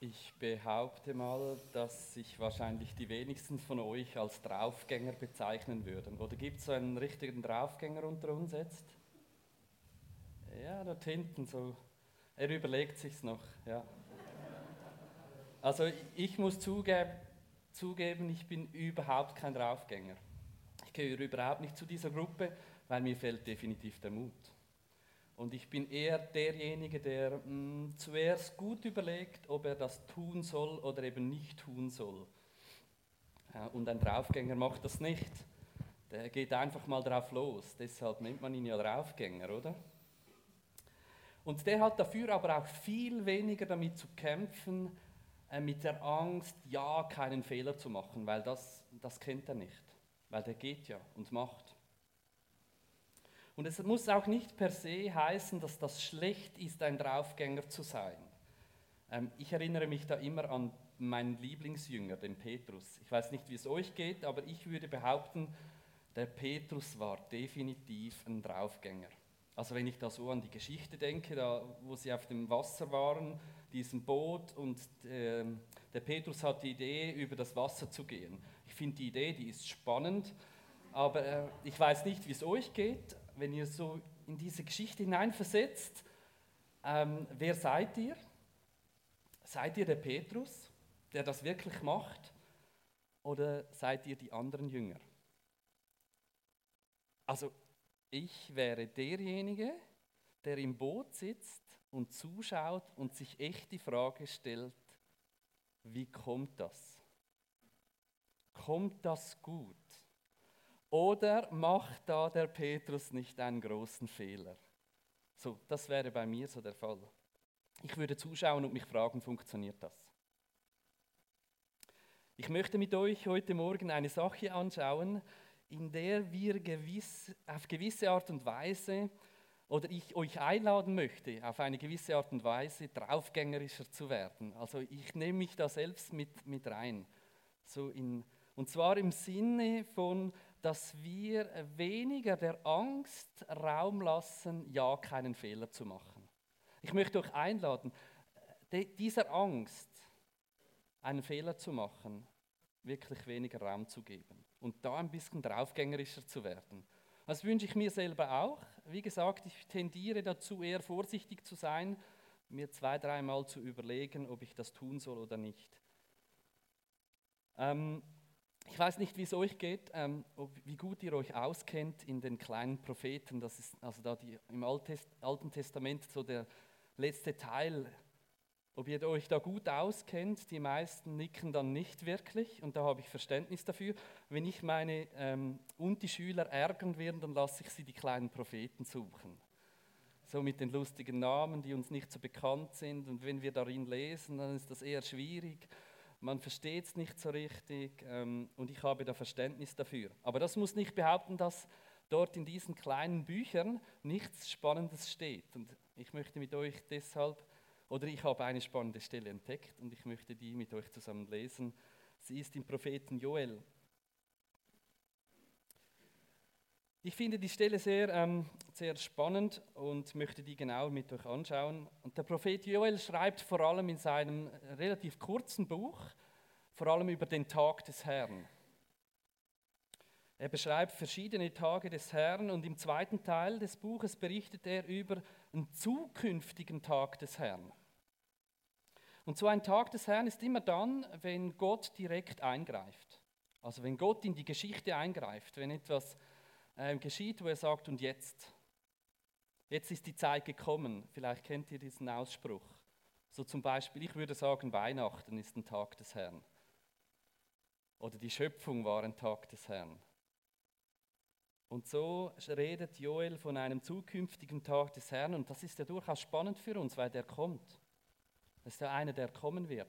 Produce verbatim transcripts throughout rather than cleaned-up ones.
Ich behaupte mal, dass sich wahrscheinlich die wenigsten von euch als Draufgänger bezeichnen würden. Oder gibt es so einen richtigen Draufgänger unter uns jetzt? Ja, dort hinten so. Er überlegt sich's noch, ja. Also ich muss zugeben, zugeben, ich bin überhaupt kein Draufgänger. Ich gehöre überhaupt nicht zu dieser Gruppe, weil mir fehlt definitiv der Mut. Und ich bin eher derjenige, der mh, zuerst gut überlegt, ob er das tun soll oder eben nicht tun soll. Ja, und ein Draufgänger macht das nicht. Der geht einfach mal drauf los. Deshalb nennt man ihn ja Draufgänger, oder? Und der hat dafür aber auch viel weniger damit zu kämpfen, äh, mit der Angst, ja, keinen Fehler zu machen, weil das, das kennt er nicht. Weil der geht ja und macht. Und es muss auch nicht per se heißen, dass das schlecht ist, ein Draufgänger zu sein. Ähm, ich erinnere mich da immer an meinen Lieblingsjünger, den Petrus. Ich weiß nicht, wie es euch geht, aber ich würde behaupten, der Petrus war definitiv ein Draufgänger. Also wenn ich da so an die Geschichte denke, da, wo sie auf dem Wasser waren, diesem Boot, und äh, der Petrus hat die Idee, über das Wasser zu gehen. Ich finde die Idee, die ist spannend, aber äh, ich weiß nicht, wie es euch geht, wenn ihr so in diese Geschichte hineinversetzt. Ähm, wer seid ihr? Seid ihr der Petrus, der das wirklich macht, oder seid ihr die anderen Jünger? Also ich wäre derjenige, der im Boot sitzt und zuschaut und sich echt die Frage stellt, wie kommt das? Kommt das gut? Oder macht da der Petrus nicht einen großen Fehler? So, das wäre bei mir so der Fall. Ich würde zuschauen und mich fragen, funktioniert das? Ich möchte mit euch heute Morgen eine Sache anschauen, in der wir gewiss, auf gewisse Art und Weise, oder ich euch einladen möchte, auf eine gewisse Art und Weise draufgängerischer zu werden. Also ich nehme mich da selbst mit, mit rein. So in, und zwar im Sinne von, dass wir weniger der Angst Raum lassen, ja, keinen Fehler zu machen. Ich möchte euch einladen, de, dieser Angst, einen Fehler zu machen, wirklich weniger Raum zu geben und da ein bisschen draufgängerischer zu werden. Das wünsche ich mir selber auch. Wie gesagt, ich tendiere dazu, eher vorsichtig zu sein, mir zwei, dreimal zu überlegen, ob ich das tun soll oder nicht. Ähm, ich weiß nicht, wie es euch geht, ähm, ob, wie gut ihr euch auskennt in den kleinen Propheten. Das ist also da die, im Altes, Alten Testament so der letzte Teil. Ob ihr euch da gut auskennt, die meisten nicken dann nicht wirklich und da habe ich Verständnis dafür. Wenn ich meine ähm, und die Schüler ärgern werden, dann lasse ich sie die kleinen Propheten suchen. So mit den lustigen Namen, die uns nicht so bekannt sind, und wenn wir darin lesen, dann ist das eher schwierig. Man versteht es nicht so richtig ähm, und ich habe da Verständnis dafür. Aber das muss nicht behaupten, dass dort in diesen kleinen Büchern nichts Spannendes steht. Und ich möchte mit euch deshalb Oder ich habe eine spannende Stelle entdeckt und ich möchte die mit euch zusammen lesen. Sie ist im Propheten Joel. Ich finde die Stelle sehr, ähm, sehr spannend und möchte die genau mit euch anschauen. Und der Prophet Joel schreibt vor allem in seinem relativ kurzen Buch, vor allem über den Tag des Herrn. Er beschreibt verschiedene Tage des Herrn und im zweiten Teil des Buches berichtet er über einen zukünftigen Tag des Herrn. Und so ein Tag des Herrn ist immer dann, wenn Gott direkt eingreift. Also wenn Gott in die Geschichte eingreift, wenn etwas äh, geschieht, wo er sagt, und jetzt, jetzt ist die Zeit gekommen. Vielleicht kennt ihr diesen Ausspruch. So zum Beispiel, ich würde sagen, Weihnachten ist ein Tag des Herrn. Oder die Schöpfung war ein Tag des Herrn. Und so redet Joel von einem zukünftigen Tag des Herrn und das ist ja durchaus spannend für uns, weil der kommt. Das ist ja einer, der kommen wird.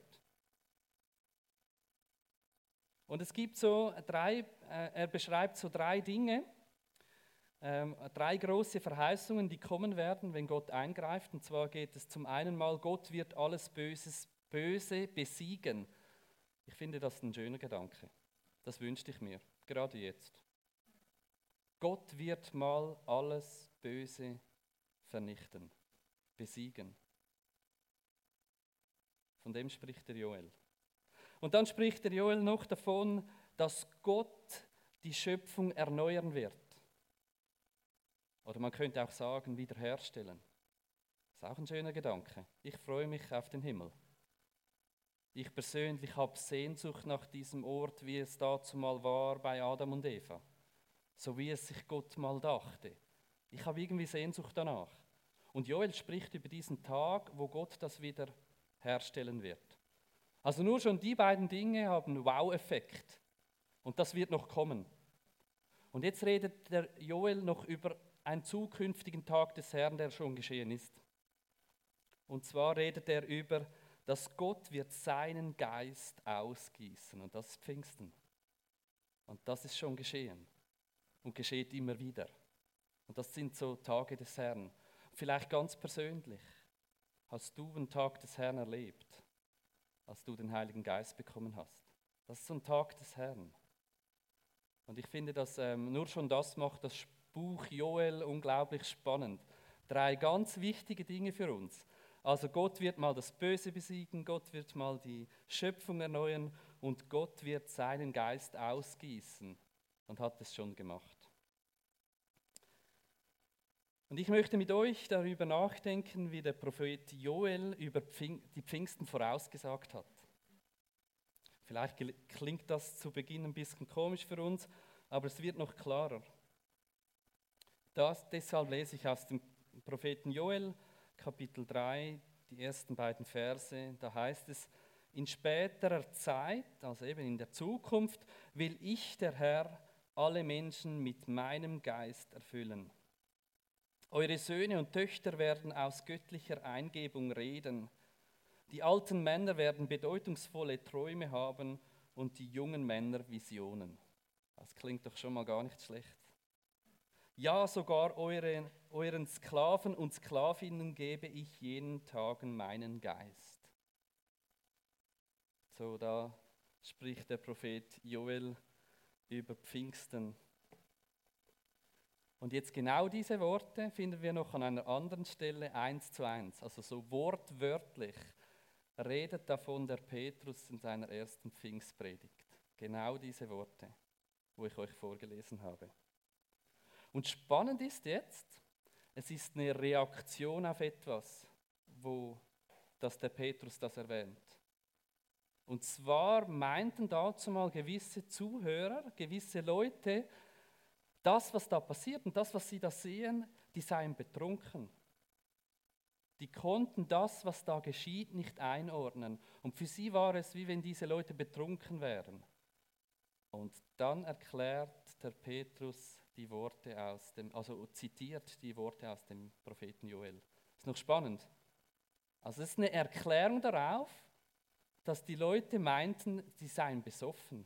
Und es gibt so drei, äh, er beschreibt so drei Dinge, ähm, drei große Verheißungen, die kommen werden, wenn Gott eingreift. Und zwar geht es zum einen mal, Gott wird alles Böses, Böse besiegen. Ich finde das ein schöner Gedanke. Das wünschte ich mir, gerade jetzt. Gott wird mal alles Böse vernichten, besiegen. Von dem spricht der Joel. Und dann spricht der Joel noch davon, dass Gott die Schöpfung erneuern wird. Oder man könnte auch sagen, wiederherstellen. Das ist auch ein schöner Gedanke. Ich freue mich auf den Himmel. Ich persönlich habe Sehnsucht nach diesem Ort, wie es dazu mal war bei Adam und Eva. So wie es sich Gott mal dachte. Ich habe irgendwie Sehnsucht danach. Und Joel spricht über diesen Tag, wo Gott das wieder herstellen wird. Also nur schon die beiden Dinge haben einen Wow-Effekt. Und das wird noch kommen. Und jetzt redet der Joel noch über einen zukünftigen Tag des Herrn, der schon geschehen ist. Und zwar redet er über, dass Gott wird seinen Geist ausgießen. Und das ist Pfingsten. Und das ist schon geschehen. Und geschieht immer wieder. Und das sind so Tage des Herrn. Vielleicht ganz persönlich. Hast du einen Tag des Herrn erlebt, als du den Heiligen Geist bekommen hast? Das ist so ein Tag des Herrn. Und ich finde, dass ähm, nur schon das macht das Buch Joel unglaublich spannend. Drei ganz wichtige Dinge für uns. Also Gott wird mal das Böse besiegen, Gott wird mal die Schöpfung erneuern und Gott wird seinen Geist ausgießen und hat es schon gemacht. Und ich möchte mit euch darüber nachdenken, wie der Prophet Joel über die Pfingsten vorausgesagt hat. Vielleicht klingt das zu Beginn ein bisschen komisch für uns, aber es wird noch klarer. Das, deshalb lese ich aus dem Propheten Joel, Kapitel drei, die ersten beiden Verse. Da heißt es, in späterer Zeit, also eben in der Zukunft, will ich, der Herr, alle Menschen mit meinem Geist erfüllen. Eure Söhne und Töchter werden aus göttlicher Eingebung reden. Die alten Männer werden bedeutungsvolle Träume haben und die jungen Männer Visionen. Das klingt doch schon mal gar nicht schlecht. Ja, sogar euren, euren Sklaven und Sklavinnen gebe ich jenen Tagen meinen Geist. So, da spricht der Prophet Joel über Pfingsten. Und jetzt genau diese Worte finden wir noch an einer anderen Stelle eins zu eins. Also so wortwörtlich redet davon der Petrus in seiner ersten Pfingstpredigt. Genau diese Worte, wo ich euch vorgelesen habe. Und spannend ist jetzt, es ist eine Reaktion auf etwas, wo dass der Petrus das erwähnt. Und zwar meinten dazu mal gewisse Zuhörer, gewisse Leute, das, was da passiert und das, was sie da sehen, die seien betrunken. Die konnten das, was da geschieht, nicht einordnen. Und für sie war es, wie wenn diese Leute betrunken wären. Und dann erklärt der Petrus die Worte aus dem, also zitiert die Worte aus dem Propheten Joel. Ist noch spannend. Also es ist eine Erklärung darauf, dass die Leute meinten, sie seien besoffen.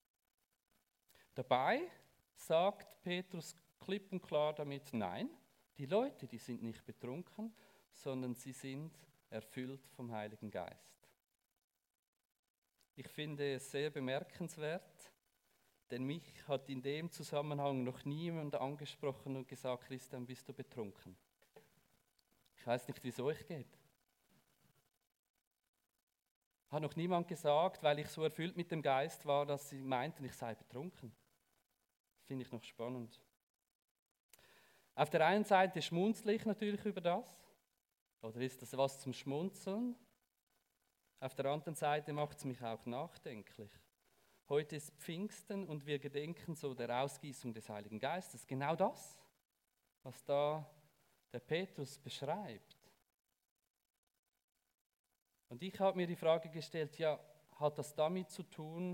Dabei sagt Petrus klipp und klar damit, nein, die Leute, die sind nicht betrunken, sondern sie sind erfüllt vom Heiligen Geist. Ich finde es sehr bemerkenswert, denn mich hat in dem Zusammenhang noch niemand angesprochen und gesagt, Christian, bist du betrunken? Ich weiß nicht, wie es euch geht. Hat noch niemand gesagt, weil ich so erfüllt mit dem Geist war, dass sie meinten, ich sei betrunken. Finde ich noch spannend. Auf der einen Seite schmunzle ich natürlich über das. Oder ist das was zum Schmunzeln? Auf der anderen Seite macht es mich auch nachdenklich. Heute ist Pfingsten und wir gedenken so der Ausgießung des Heiligen Geistes. Genau das, was da der Petrus beschreibt. Und ich habe mir die Frage gestellt, ja, hat das damit zu tun,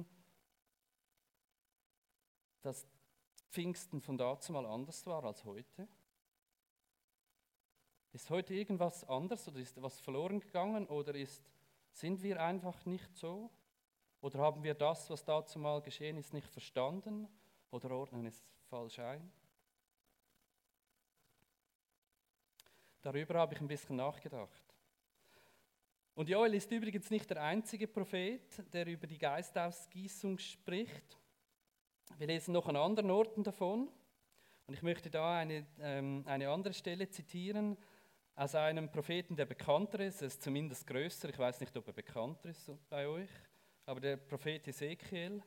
dass Pfingsten von dazu mal anders war als heute? Ist heute irgendwas anders oder ist was verloren gegangen oder ist, sind wir einfach nicht so? Oder haben wir das, was dazu mal geschehen ist, nicht verstanden oder ordnen es falsch ein? Darüber habe ich ein bisschen nachgedacht. Und Joel ist übrigens nicht der einzige Prophet, der über die Geistausgießung spricht. Wir lesen noch an anderen Orten davon. Und ich möchte da eine, ähm, eine andere Stelle zitieren aus einem Propheten, der bekannter ist, er ist zumindest größer, ich weiß nicht, ob er bekannter ist bei euch, aber der Prophet Ezekiel,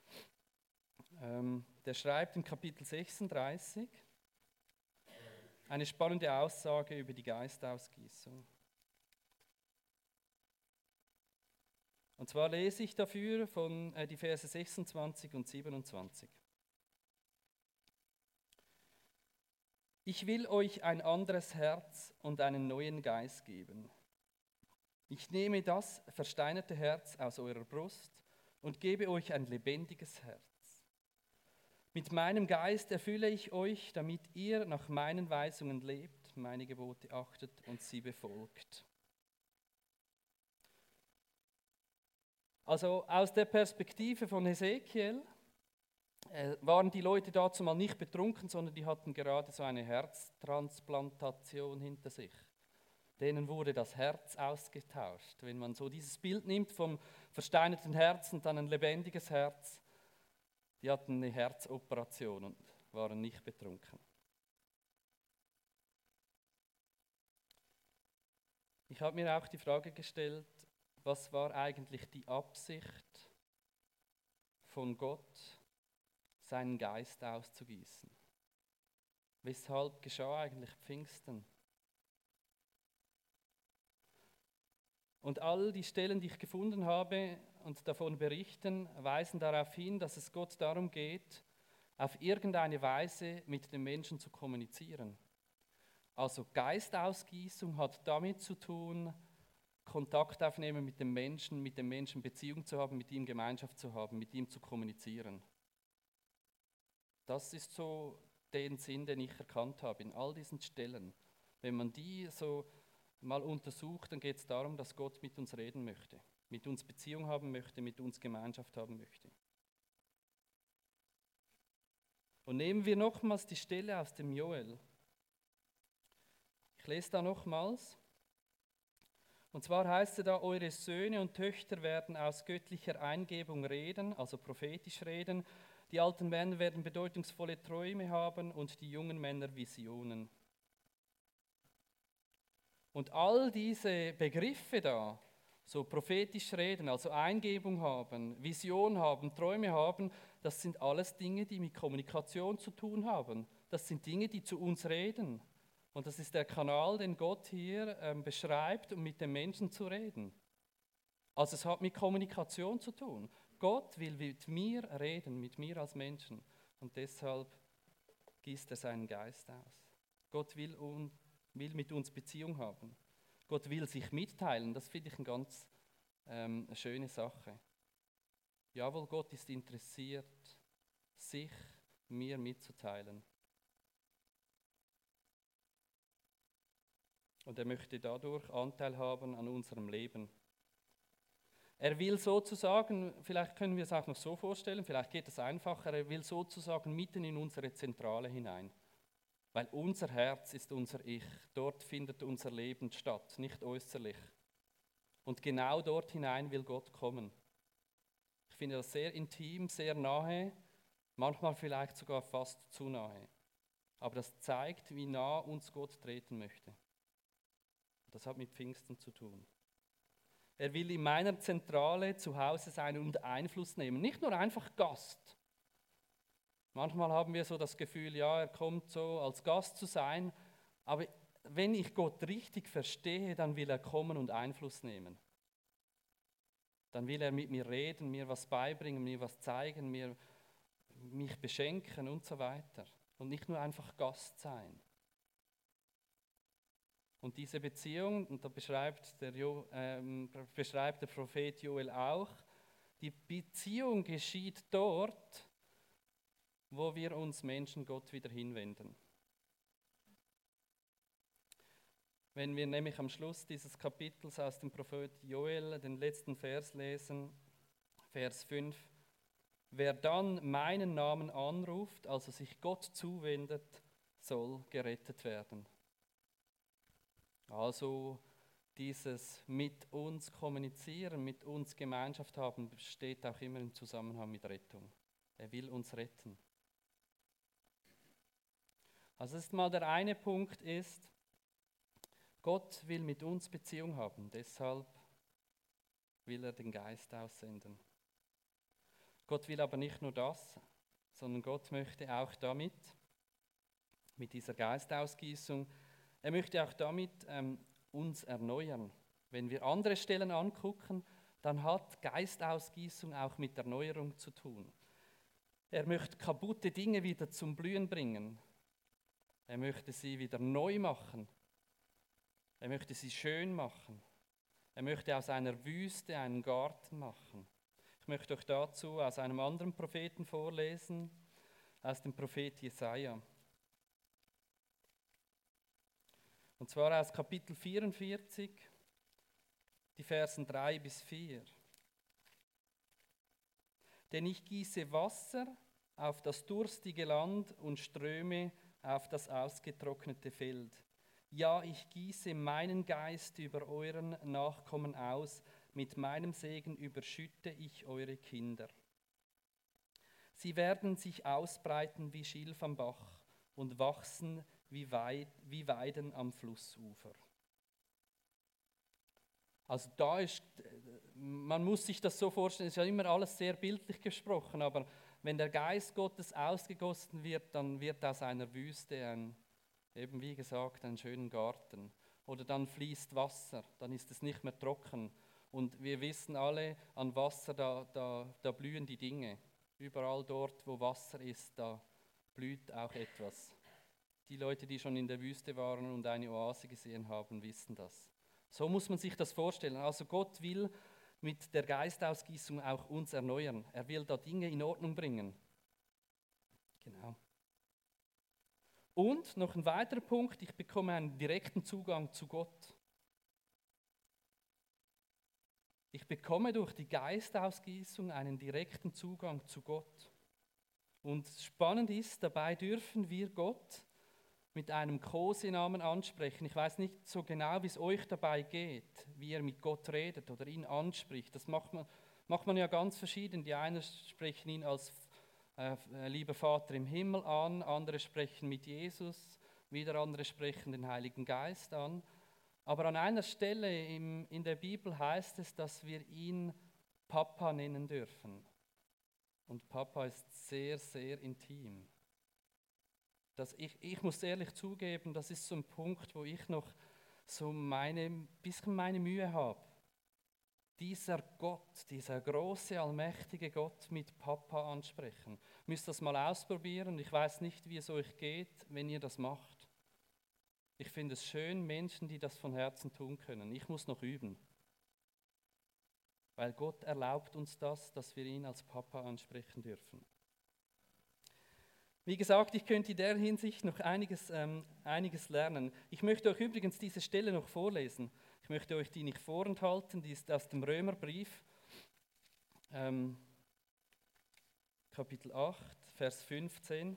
ähm, der schreibt im Kapitel sechsunddreißig eine spannende Aussage über die Geistausgießung. Und zwar lese ich dafür von äh, die Verse sechsundzwanzig und siebenundzwanzig. Ich will euch ein anderes Herz und einen neuen Geist geben. Ich nehme das versteinerte Herz aus eurer Brust und gebe euch ein lebendiges Herz. Mit meinem Geist erfülle ich euch, damit ihr nach meinen Weisungen lebt, meine Gebote achtet und sie befolgt. Also aus der Perspektive von Ezekiel äh, waren die Leute dazu mal nicht betrunken, sondern die hatten gerade so eine Herztransplantation hinter sich. Denen wurde das Herz ausgetauscht. Wenn man so dieses Bild nimmt vom versteinerten Herz und dann ein lebendiges Herz, die hatten eine Herzoperation und waren nicht betrunken. Ich habe mir auch die Frage gestellt, was war eigentlich die Absicht von Gott, seinen Geist auszugießen? Weshalb geschah eigentlich Pfingsten? Und all die Stellen, die ich gefunden habe und davon berichten, weisen darauf hin, dass es Gott darum geht, auf irgendeine Weise mit den Menschen zu kommunizieren. Also Geistausgießung hat damit zu tun, Kontakt aufnehmen mit dem Menschen, mit dem Menschen Beziehung zu haben, mit ihm Gemeinschaft zu haben, mit ihm zu kommunizieren. Das ist so den Sinn, den ich erkannt habe in all diesen Stellen. Wenn man die so mal untersucht, dann geht es darum, dass Gott mit uns reden möchte, mit uns Beziehung haben möchte, mit uns Gemeinschaft haben möchte. Und nehmen wir nochmals die Stelle aus dem Joel. Ich lese da nochmals. Und zwar heißt es da, eure Söhne und Töchter werden aus göttlicher Eingebung reden, also prophetisch reden. Die alten Männer werden bedeutungsvolle Träume haben und die jungen Männer Visionen. Und all diese Begriffe da, so prophetisch reden, also Eingebung haben, Vision haben, Träume haben, das sind alles Dinge, die mit Kommunikation zu tun haben. Das sind Dinge, die zu uns reden. Und das ist der Kanal, den Gott hier ähm, beschreibt, um mit den Menschen zu reden. Also es hat mit Kommunikation zu tun. Gott will mit mir reden, mit mir als Menschen. Und deshalb gießt er seinen Geist aus. Gott will, un, will mit uns Beziehung haben. Gott will sich mitteilen. Das finde ich eine ganz ähm, eine schöne Sache. Jawohl, Gott ist interessiert, sich mir mitzuteilen. Und er möchte dadurch Anteil haben an unserem Leben. Er will sozusagen, vielleicht können wir es auch noch so vorstellen, vielleicht geht es einfacher, er will sozusagen mitten in unsere Zentrale hinein. Weil unser Herz ist unser Ich, dort findet unser Leben statt, nicht äußerlich. Und genau dort hinein will Gott kommen. Ich finde das sehr intim, sehr nahe, manchmal vielleicht sogar fast zu nahe. Aber das zeigt, wie nah uns Gott treten möchte. Das hat mit Pfingsten zu tun. Er will in meiner Zentrale zu Hause sein und Einfluss nehmen. Nicht nur einfach Gast. Manchmal haben wir so das Gefühl, ja, er kommt so als Gast zu sein. Aber wenn ich Gott richtig verstehe, dann will er kommen und Einfluss nehmen. Dann will er mit mir reden, mir was beibringen, mir was zeigen, mir, mich beschenken und so weiter. Und nicht nur einfach Gast sein. Und diese Beziehung, und da beschreibt der, jo, ähm, beschreibt der Prophet Joel auch, die Beziehung geschieht dort, wo wir uns Menschen Gott wieder hinwenden. Wenn wir nämlich am Schluss dieses Kapitels aus dem Prophet Joel den letzten Vers lesen, Vers fünf, wer dann meinen Namen anruft, also sich Gott zuwendet, soll gerettet werden. Also dieses mit uns kommunizieren, mit uns Gemeinschaft haben, steht auch immer im Zusammenhang mit Rettung. Er will uns retten. Also das ist mal der eine Punkt ist, Gott will mit uns Beziehung haben, deshalb will er den Geist aussenden. Gott will aber nicht nur das, sondern Gott möchte auch damit, mit dieser Geistausgießung, er möchte auch damit ähm, uns erneuern. Wenn wir andere Stellen angucken, dann hat Geistausgießung auch mit Erneuerung zu tun. Er möchte kaputte Dinge wieder zum Blühen bringen. Er möchte sie wieder neu machen. Er möchte sie schön machen. Er möchte aus einer Wüste einen Garten machen. Ich möchte euch dazu aus einem anderen Propheten vorlesen, aus dem Prophet Jesaja. Und zwar aus Kapitel vierundvierzig, die Versen drei bis vier. Denn ich gieße Wasser auf das durstige Land und Ströme auf das ausgetrocknete Feld. Ja, ich gieße meinen Geist über euren Nachkommen aus, mit meinem Segen überschütte ich eure Kinder. Sie werden sich ausbreiten wie Schilf am Bach und wachsen wie, Weid, wie Weiden am Flussufer. Also da ist, man muss sich das so vorstellen, es ist ja immer alles sehr bildlich gesprochen, aber wenn der Geist Gottes ausgegossen wird, dann wird aus einer Wüste ein, eben wie gesagt, ein schöner Garten. Oder dann fließt Wasser, dann ist es nicht mehr trocken. Und wir wissen alle, an Wasser, da, da, da blühen die Dinge. Überall dort, wo Wasser ist, da blüht auch etwas. Die Leute, die schon in der Wüste waren und eine Oase gesehen haben, wissen das. So muss man sich das vorstellen. Also Gott will mit der Geistausgießung auch uns erneuern. Er will da Dinge in Ordnung bringen. Genau. Und noch ein weiterer Punkt, ich bekomme einen direkten Zugang zu Gott. Ich bekomme durch die Geistausgießung einen direkten Zugang zu Gott. Und spannend ist, dabei dürfen wir Gott mit einem Kosenamen ansprechen. Ich weiß nicht so genau, wie es euch dabei geht, wie ihr mit Gott redet oder ihn anspricht. Das macht man, macht man ja ganz verschieden. Die einen sprechen ihn als äh, lieber Vater im Himmel an, andere sprechen mit Jesus, wieder andere sprechen den Heiligen Geist an. Aber an einer Stelle im, in der Bibel heißt es, dass wir ihn Papa nennen dürfen. Und Papa ist sehr, sehr intim. Das ich, ich muss ehrlich zugeben, das ist so ein Punkt, wo ich noch so meine, bisschen meine Mühe habe. Dieser Gott, dieser große, allmächtige Gott mit Papa ansprechen. Müsst das mal ausprobieren. Ich weiß nicht, wie es euch geht, wenn ihr das macht. Ich finde es schön, Menschen, die das von Herzen tun können. Ich muss noch üben. Weil Gott erlaubt uns das, dass wir ihn als Papa ansprechen dürfen. Wie gesagt, ich könnte in der Hinsicht noch einiges, ähm, einiges lernen. Ich möchte euch übrigens diese Stelle noch vorlesen. Ich möchte euch die nicht vorenthalten, die ist aus dem Römerbrief, ähm, Kapitel acht, Vers fünfzehn.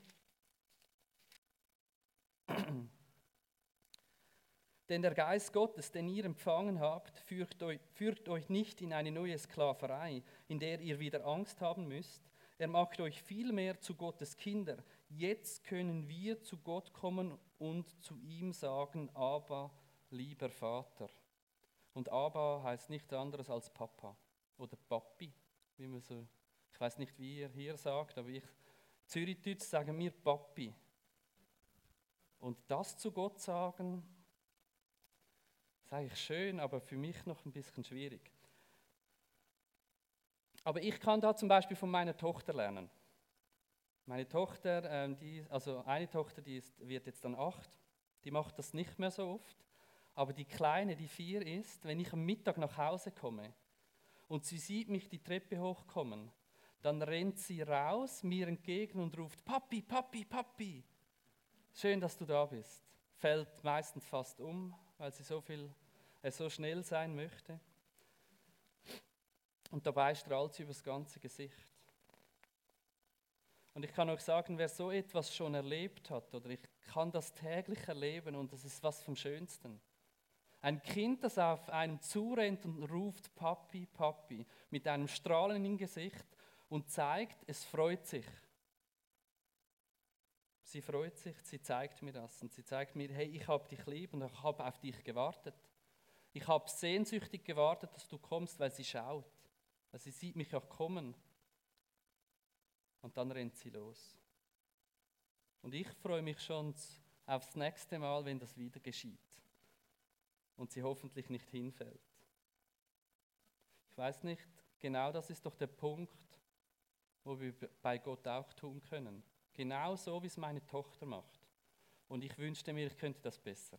Denn der Geist Gottes, den ihr empfangen habt, führt euch, führt euch nicht in eine neue Sklaverei, in der ihr wieder Angst haben müsst. Er macht euch vielmehr zu Gottes Kinder. Jetzt können wir zu Gott kommen und zu ihm sagen, Abba, lieber Vater. Und Abba heißt nichts anderes als Papa oder Papi, wie man so, ich weiß nicht, wie ihr hier sagt, aber ich, Zürichdeutsch sagen wir Papi. Und das zu Gott sagen, ist eigentlich schön, aber für mich noch ein bisschen schwierig. Aber ich kann da zum Beispiel von meiner Tochter lernen. Meine Tochter, ähm, die, also eine Tochter, die ist, wird jetzt dann acht, die macht das nicht mehr so oft. Aber die Kleine, die vier ist, wenn ich am Mittag nach Hause komme und sie sieht mich die Treppe hochkommen, dann rennt sie raus, mir entgegen und ruft, Papi, Papi, Papi. Schön, dass du da bist. Fällt meistens fast um, weil sie so viel, äh, so schnell sein möchte. Und dabei strahlt sie übers ganze Gesicht. Und ich kann euch sagen, wer so etwas schon erlebt hat, oder ich kann das täglich erleben und das ist was vom Schönsten. Ein Kind, das auf einem zurennt und ruft Papi, Papi, mit einem Strahlen im Gesicht und zeigt, es freut sich. Sie freut sich, sie zeigt mir das und sie zeigt mir, hey, ich habe dich lieb und ich habe auf dich gewartet. Ich habe sehnsüchtig gewartet, dass du kommst, weil sie schaut. Weil sie sieht mich auch kommen. Und dann rennt sie los. Und ich freue mich schon aufs nächste Mal, wenn das wieder geschieht. Und sie hoffentlich nicht hinfällt. Ich weiß nicht, genau das ist doch der Punkt, wo wir bei Gott auch tun können. Genau so, wie es meine Tochter macht. Und ich wünschte mir, ich könnte das besser.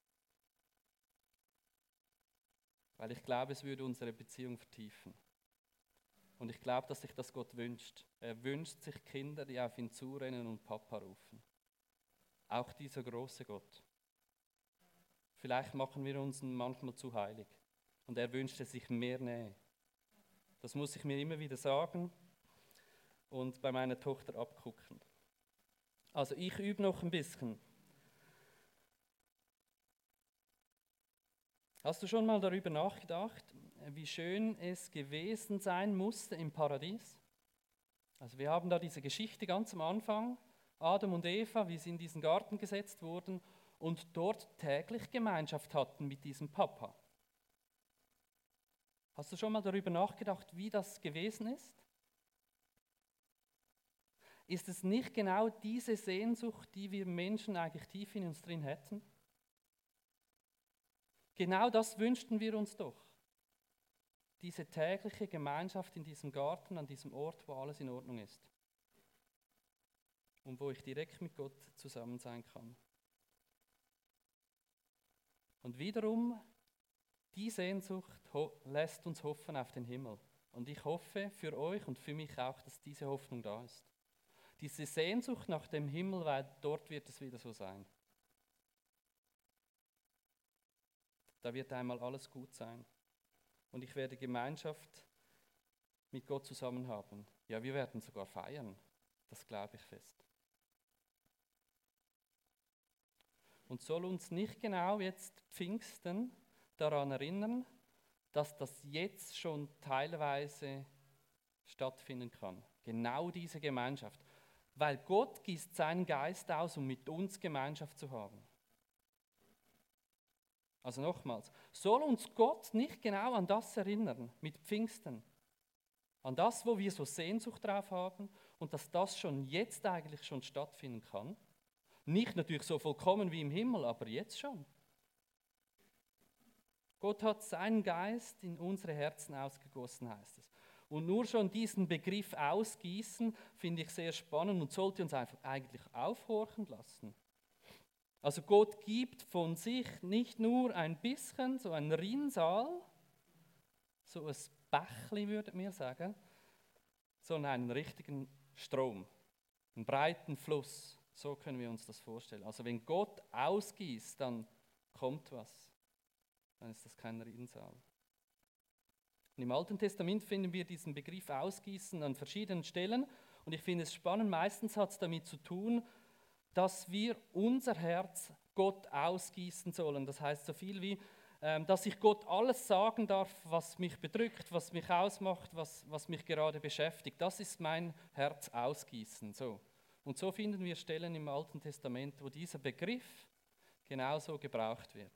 Weil ich glaube, es würde unsere Beziehung vertiefen. Und ich glaube, dass sich das Gott wünscht. Er wünscht sich Kinder, die auf ihn zurennen und Papa rufen. Auch dieser große Gott. Vielleicht machen wir uns manchmal zu heilig. Und er wünschte sich mehr Nähe. Das muss ich mir immer wieder sagen und bei meiner Tochter abgucken. Also ich übe noch ein bisschen. Hast du schon mal darüber nachgedacht, wie schön es gewesen sein musste im Paradies? Also wir haben da diese Geschichte ganz am Anfang, Adam und Eva, wie sie in diesen Garten gesetzt wurden und dort täglich Gemeinschaft hatten mit diesem Papa. Hast du schon mal darüber nachgedacht, wie das gewesen ist? Ist es nicht genau diese Sehnsucht, die wir Menschen eigentlich tief in uns drin hätten? Genau das wünschten wir uns doch. Diese tägliche Gemeinschaft in diesem Garten, an diesem Ort, wo alles in Ordnung ist. Und wo ich direkt mit Gott zusammen sein kann. Und wiederum, die Sehnsucht lässt uns hoffen auf den Himmel. Und ich hoffe für euch und für mich auch, dass diese Hoffnung da ist. Diese Sehnsucht nach dem Himmel, weil dort wird es wieder so sein. Da wird einmal alles gut sein. Und ich werde Gemeinschaft mit Gott zusammen haben. Ja, wir werden sogar feiern. Das glaube ich fest. Und soll uns nicht genau jetzt Pfingsten daran erinnern, dass das jetzt schon teilweise stattfinden kann. Genau diese Gemeinschaft. Weil Gott gießt seinen Geist aus, um mit uns Gemeinschaft zu haben. Also nochmals, soll uns Gott nicht genau an das erinnern, mit Pfingsten? An das, wo wir so Sehnsucht drauf haben und dass das schon jetzt eigentlich schon stattfinden kann? Nicht natürlich so vollkommen wie im Himmel, aber jetzt schon. Gott hat seinen Geist in unsere Herzen ausgegossen, heißt es. Und nur schon diesen Begriff ausgießen, finde ich sehr spannend und sollte uns einfach eigentlich aufhorchen lassen. Also Gott gibt von sich nicht nur ein bisschen, so ein Rinnsal, so ein Bächli, würde mir sagen, sondern einen richtigen Strom, einen breiten Fluss. So können wir uns das vorstellen. Also wenn Gott ausgießt, dann kommt was. Dann ist das kein Rinnsal. Und im Alten Testament finden wir diesen Begriff Ausgießen an verschiedenen Stellen. Und ich finde es spannend, meistens hat es damit zu tun, dass wir unser Herz Gott ausgießen sollen. Das heißt so viel wie, ähm, dass ich Gott alles sagen darf, was mich bedrückt, was mich ausmacht, was, was mich gerade beschäftigt. Das ist mein Herz ausgießen. So. Und so finden wir Stellen im Alten Testament, wo dieser Begriff genauso gebraucht wird.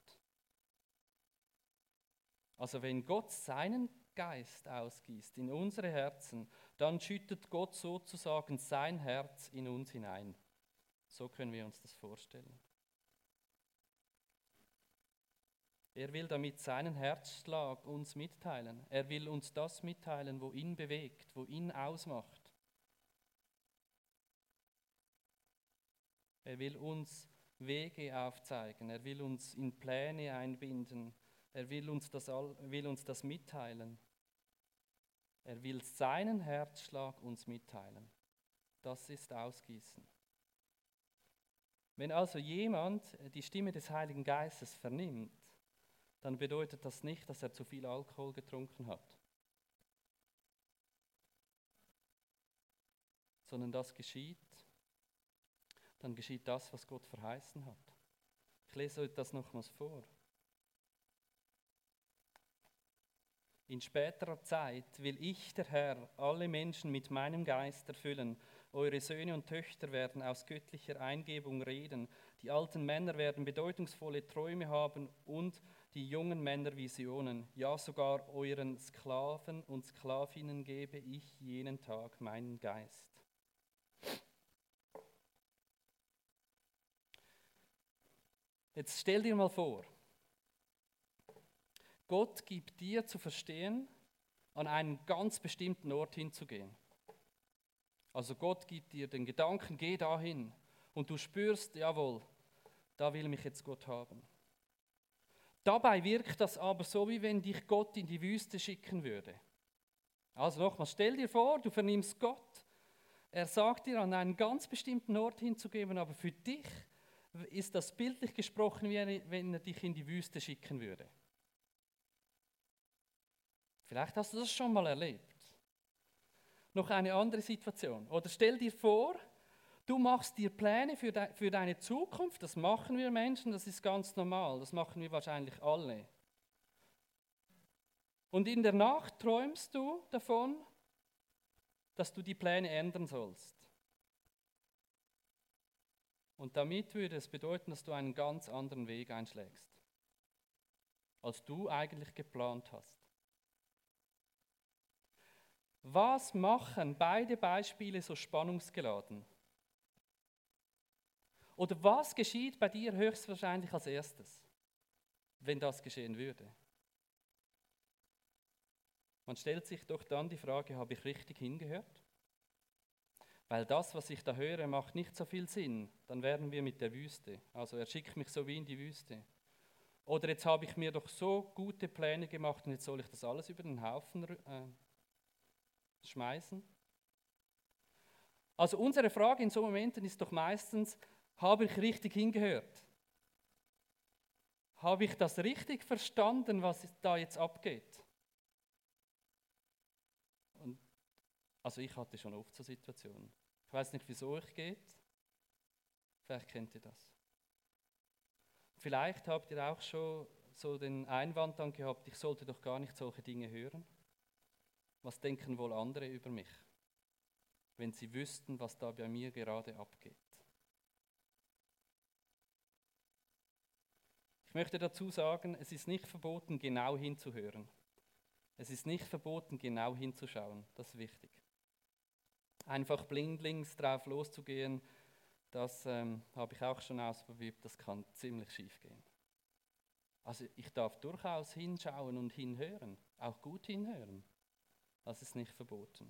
Also wenn Gott seinen Geist ausgießt in unsere Herzen, dann schüttet Gott sozusagen sein Herz in uns hinein. So können wir uns das vorstellen. Er will damit seinen Herzschlag uns mitteilen. Er will uns das mitteilen, wo ihn bewegt, wo ihn ausmacht. Er will uns Wege aufzeigen. Er will uns in Pläne einbinden. Er will uns das, will uns das mitteilen. Er will seinen Herzschlag uns mitteilen. Das ist Ausgießen. Wenn also jemand die Stimme des Heiligen Geistes vernimmt, dann bedeutet das nicht, dass er zu viel Alkohol getrunken hat. Sondern das geschieht, dann geschieht das, was Gott verheißen hat. Ich lese euch das nochmals vor. In späterer Zeit will ich, der Herr, alle Menschen mit meinem Geist erfüllen. eure Söhne und Töchter werden aus göttlicher Eingebung reden, die alten Männer werden bedeutungsvolle Träume haben und die jungen Männer Visionen. Ja, sogar euren Sklaven und Sklavinnen gebe ich jenen Tag meinen Geist. Jetzt stell dir mal vor, Gott gibt dir zu verstehen, an einen ganz bestimmten Ort hinzugehen. Also Gott gibt dir den Gedanken, geh dahin. Und du spürst, jawohl, da will mich jetzt Gott haben. Dabei wirkt das aber so, wie wenn dich Gott in die Wüste schicken würde. Also nochmal, stell dir vor, du vernimmst Gott. Er sagt dir, an einen ganz bestimmten Ort hinzugeben, aber für dich ist das bildlich gesprochen, wie wenn er dich in die Wüste schicken würde. Vielleicht hast du das schon mal erlebt. Noch eine andere Situation. Oder stell dir vor, du machst dir Pläne für, de, für deine Zukunft. Das machen wir Menschen, das ist ganz normal. Das machen wir wahrscheinlich alle. Und in der Nacht träumst du davon, dass du die Pläne ändern sollst. Und damit würde es bedeuten, dass du einen ganz anderen Weg einschlägst, als du eigentlich geplant hast. Was machen beide Beispiele so spannungsgeladen? Oder was geschieht bei dir höchstwahrscheinlich als erstes, wenn das geschehen würde? Man stellt sich doch dann die Frage, habe ich richtig hingehört? Weil das, was ich da höre, macht nicht so viel Sinn. Dann wären wir mit der Wüste. Also er schickt mich so wie in die Wüste. Oder jetzt habe ich mir doch so gute Pläne gemacht und jetzt soll ich das alles über den Haufen äh, schmeißen? Also unsere Frage in so Momenten ist doch meistens, habe ich richtig hingehört? Habe ich das richtig verstanden, was da jetzt abgeht? Und also ich hatte schon oft so Situationen. Ich weiß nicht, wieso euch geht. Vielleicht kennt ihr das. Vielleicht habt ihr auch schon so den Einwand dann gehabt, ich sollte doch gar nicht solche Dinge hören. Was denken wohl andere über mich, wenn sie wüssten, was da bei mir gerade abgeht? Ich möchte dazu sagen, es ist nicht verboten, genau hinzuhören. Es ist nicht verboten, genau hinzuschauen. Das ist wichtig. Einfach blindlings drauf loszugehen, das ähm, habe ich auch schon ausprobiert, das kann ziemlich schief gehen. Also ich darf durchaus hinschauen und hinhören, auch gut hinhören. Das ist nicht verboten.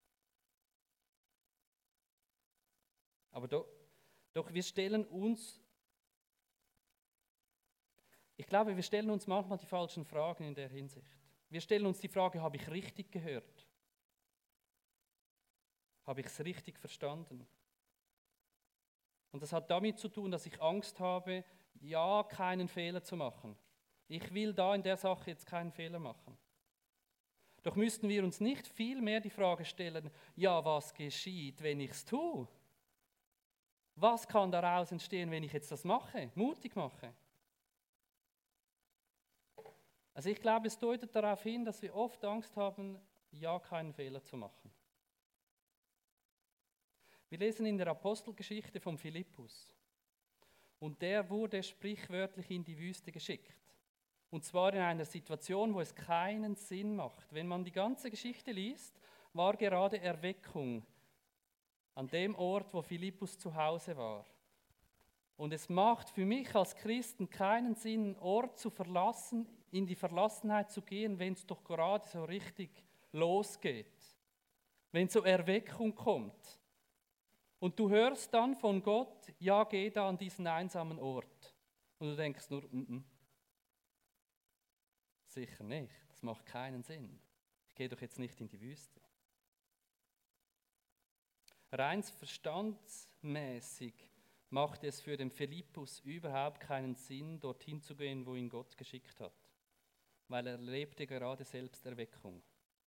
Aber doch, doch wir stellen uns, ich glaube, wir stellen uns manchmal die falschen Fragen in der Hinsicht. Wir stellen uns die Frage, habe ich richtig gehört? Habe ich es richtig verstanden? Und das hat damit zu tun, dass ich Angst habe, ja, keinen Fehler zu machen. Ich will da in der Sache jetzt keinen Fehler machen. Doch müssten wir uns nicht viel mehr die Frage stellen, ja, was geschieht, wenn ich es tue? Was kann daraus entstehen, wenn ich jetzt das mache, mutig mache? Also ich glaube, es deutet darauf hin, dass wir oft Angst haben, ja, keinen Fehler zu machen. Wir lesen in der Apostelgeschichte von Philippus. Und der wurde sprichwörtlich in die Wüste geschickt. Und zwar in einer Situation, wo es keinen Sinn macht. Wenn man die ganze Geschichte liest, war gerade Erweckung an dem Ort, wo Philippus zu Hause war. Und es macht für mich als Christen keinen Sinn, einen Ort zu verlassen, in die Verlassenheit zu gehen, wenn es doch gerade so richtig losgeht. Wenn so Erweckung kommt. Und du hörst dann von Gott, ja, geh da an diesen einsamen Ort. Und du denkst nur, mm -mm. Sicher nicht, das macht keinen Sinn. Ich gehe doch jetzt nicht in die Wüste. Rein verstandsmäßig macht es für den Philippus überhaupt keinen Sinn, dorthin zu gehen, wo ihn Gott geschickt hat. Weil er lebte gerade selbst Erweckung.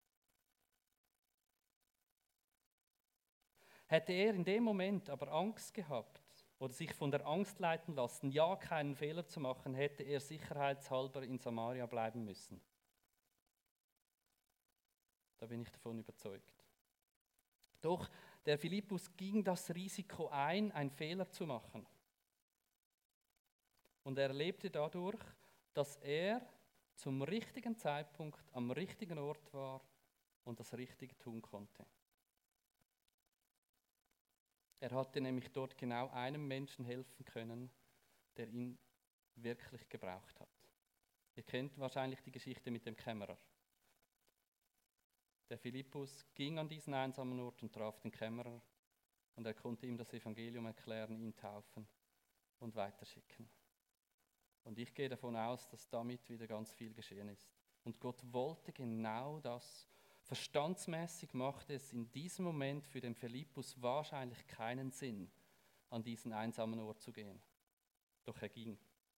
Hätte er in dem Moment aber Angst gehabt oder sich von der Angst leiten lassen, ja, keinen Fehler zu machen, hätte er sicherheitshalber in Samaria bleiben müssen. Da bin ich davon überzeugt. Doch Der Philippus ging das Risiko ein, einen Fehler zu machen. Und er erlebte dadurch, dass er zum richtigen Zeitpunkt am richtigen Ort war und das Richtige tun konnte. Er hatte nämlich dort genau einem Menschen helfen können, der ihn wirklich gebraucht hat. Ihr kennt wahrscheinlich die Geschichte mit dem Kämmerer. Der Philippus ging an diesen einsamen Ort und traf den Kämmerer und er konnte ihm das Evangelium erklären, ihn taufen und weiterschicken. Und ich gehe davon aus, dass damit wieder ganz viel geschehen ist. Und Gott wollte genau das. Verstandsmäßig machte es in diesem Moment für den Philippus wahrscheinlich keinen Sinn, an diesen einsamen Ort zu gehen. Doch er ging.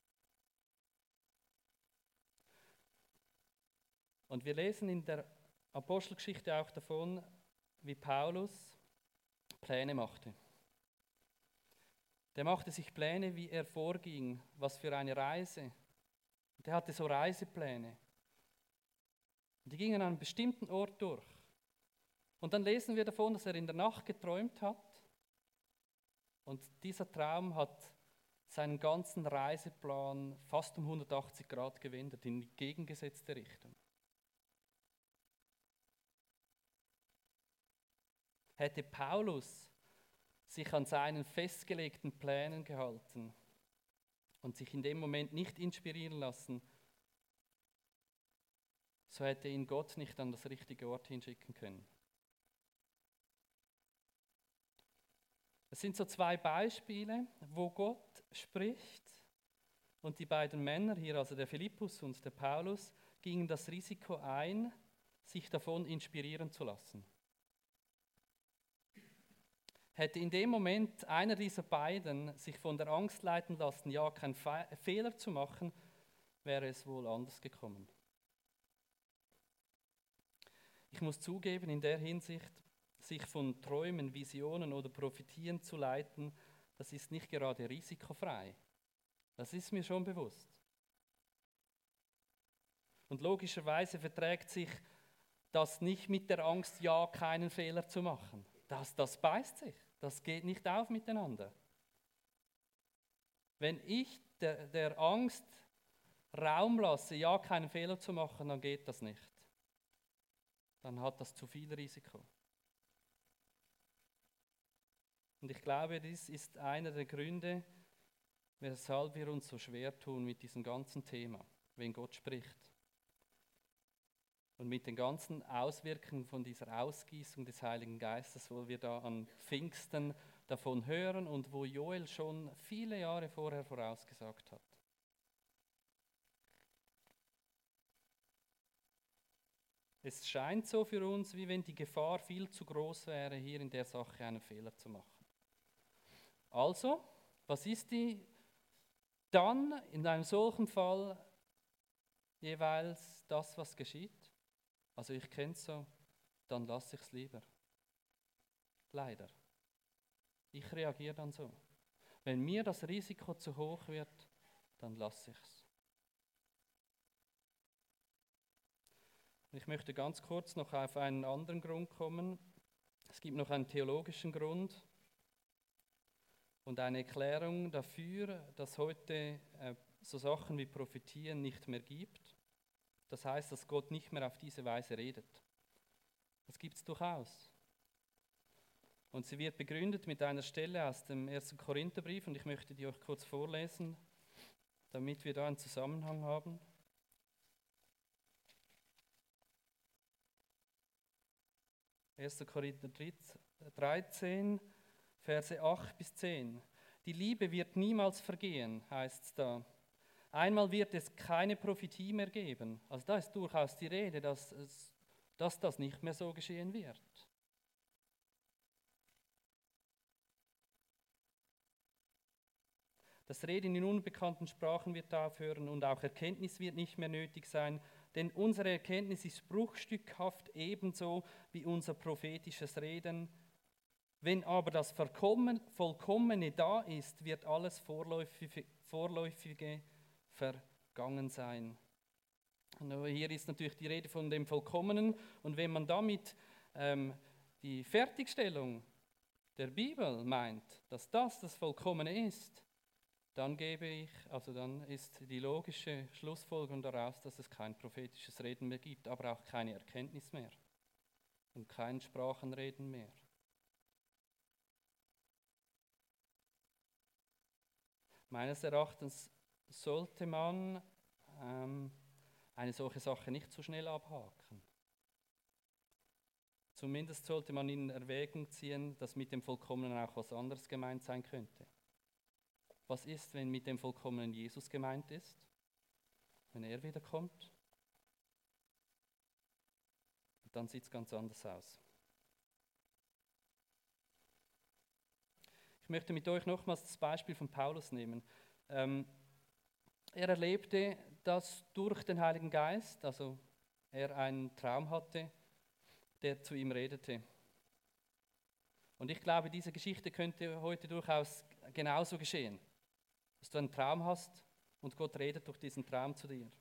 Und wir lesen in der Apostelgeschichte auch davon, wie Paulus Pläne machte. Der machte sich Pläne, wie er vorging, was für eine Reise. Der hatte so Reisepläne. Und die gingen an einem bestimmten Ort durch. Und dann lesen wir davon, dass er in der Nacht geträumt hat. Und dieser Traum hat seinen ganzen Reiseplan fast um hundertachtzig Grad gewendet, in die gegengesetzte Richtung. Hätte Paulus sich an seinen festgelegten Plänen gehalten und sich in dem Moment nicht inspirieren lassen, so hätte ihn Gott nicht an das richtige Ort hinschicken können. Es sind so zwei Beispiele, wo Gott spricht und die beiden Männer hier, also der Philippus und der Paulus, gingen das Risiko ein, sich davon inspirieren zu lassen. Hätte in dem Moment einer dieser beiden sich von der Angst leiten lassen, ja, keinen Fe- Fehler zu machen, wäre es wohl anders gekommen. Ich muss zugeben, in der Hinsicht, sich von Träumen, Visionen oder Prophetien zu leiten, das ist nicht gerade risikofrei. Das ist mir schon bewusst. Und logischerweise verträgt sich das nicht mit der Angst, ja, keinen Fehler zu machen. Das, das beißt sich. Das geht nicht auf miteinander. Wenn ich der, der Angst Raum lasse, ja, keinen Fehler zu machen, dann geht das nicht. Dann hat das zu viel Risiko. Und ich glaube, dies ist einer der Gründe, weshalb wir uns so schwer tun mit diesem ganzen Thema, wenn Gott spricht. Und mit den ganzen Auswirkungen von dieser Ausgießung des Heiligen Geistes, wo wir da an Pfingsten davon hören und wo Joel schon viele Jahre vorher vorausgesagt hat. Es scheint so für uns, wie wenn die Gefahr viel zu groß wäre, hier in der Sache einen Fehler zu machen. Also, was ist die dann in einem solchen Fall jeweils das, was geschieht? Also ich kenne es so, dann lasse ich es lieber. Leider. Ich reagiere dann so. Wenn mir das Risiko zu hoch wird, dann lasse ich es. Ich möchte ganz kurz noch auf einen anderen Grund kommen. Es gibt noch einen theologischen Grund und eine Erklärung dafür, dass heute äh, so Sachen wie Prophetien nicht mehr gibt. Das heißt, dass Gott nicht mehr auf diese Weise redet. Das gibt es durchaus. Und sie wird begründet mit einer Stelle aus dem ersten Korintherbrief und ich möchte die euch kurz vorlesen, damit wir da einen Zusammenhang haben. erster Korinther dreizehn, Verse acht bis zehn. Die Liebe wird niemals vergehen, heißt es da. Einmal wird es keine Prophetie mehr geben. Also da ist durchaus die Rede, dass, es, dass das nicht mehr so geschehen wird. Das Reden in unbekannten Sprachen wird aufhören und auch Erkenntnis wird nicht mehr nötig sein, denn unsere Erkenntnis ist bruchstückhaft ebenso wie unser prophetisches Reden. Wenn aber das Vollkommene da ist, wird alles Vorläufige, Vorläufige vergangen sein. Und hier ist natürlich die Rede von dem Vollkommenen und wenn man damit ähm, die Fertigstellung der Bibel meint, dass das das Vollkommene ist, dann gebe ich, also dann ist die logische Schlussfolgerung daraus, dass es kein prophetisches Reden mehr gibt, aber auch keine Erkenntnis mehr und kein Sprachenreden mehr. Meines Erachtens sollte man ähm, eine solche Sache nicht so schnell abhaken. Zumindest sollte man in Erwägung ziehen, dass mit dem Vollkommenen auch was anderes gemeint sein könnte. Was ist, wenn mit dem Vollkommenen Jesus gemeint ist, wenn er wiederkommt? Dann sieht es ganz anders aus. Ich möchte mit euch nochmals das Beispiel von Paulus nehmen. Ähm, er erlebte, dass durch den Heiligen Geist, also er einen Traum hatte, der zu ihm redete. Und ich glaube, diese Geschichte könnte heute durchaus genauso geschehen, dass du einen Traum hast und Gott redet durch diesen Traum zu dir.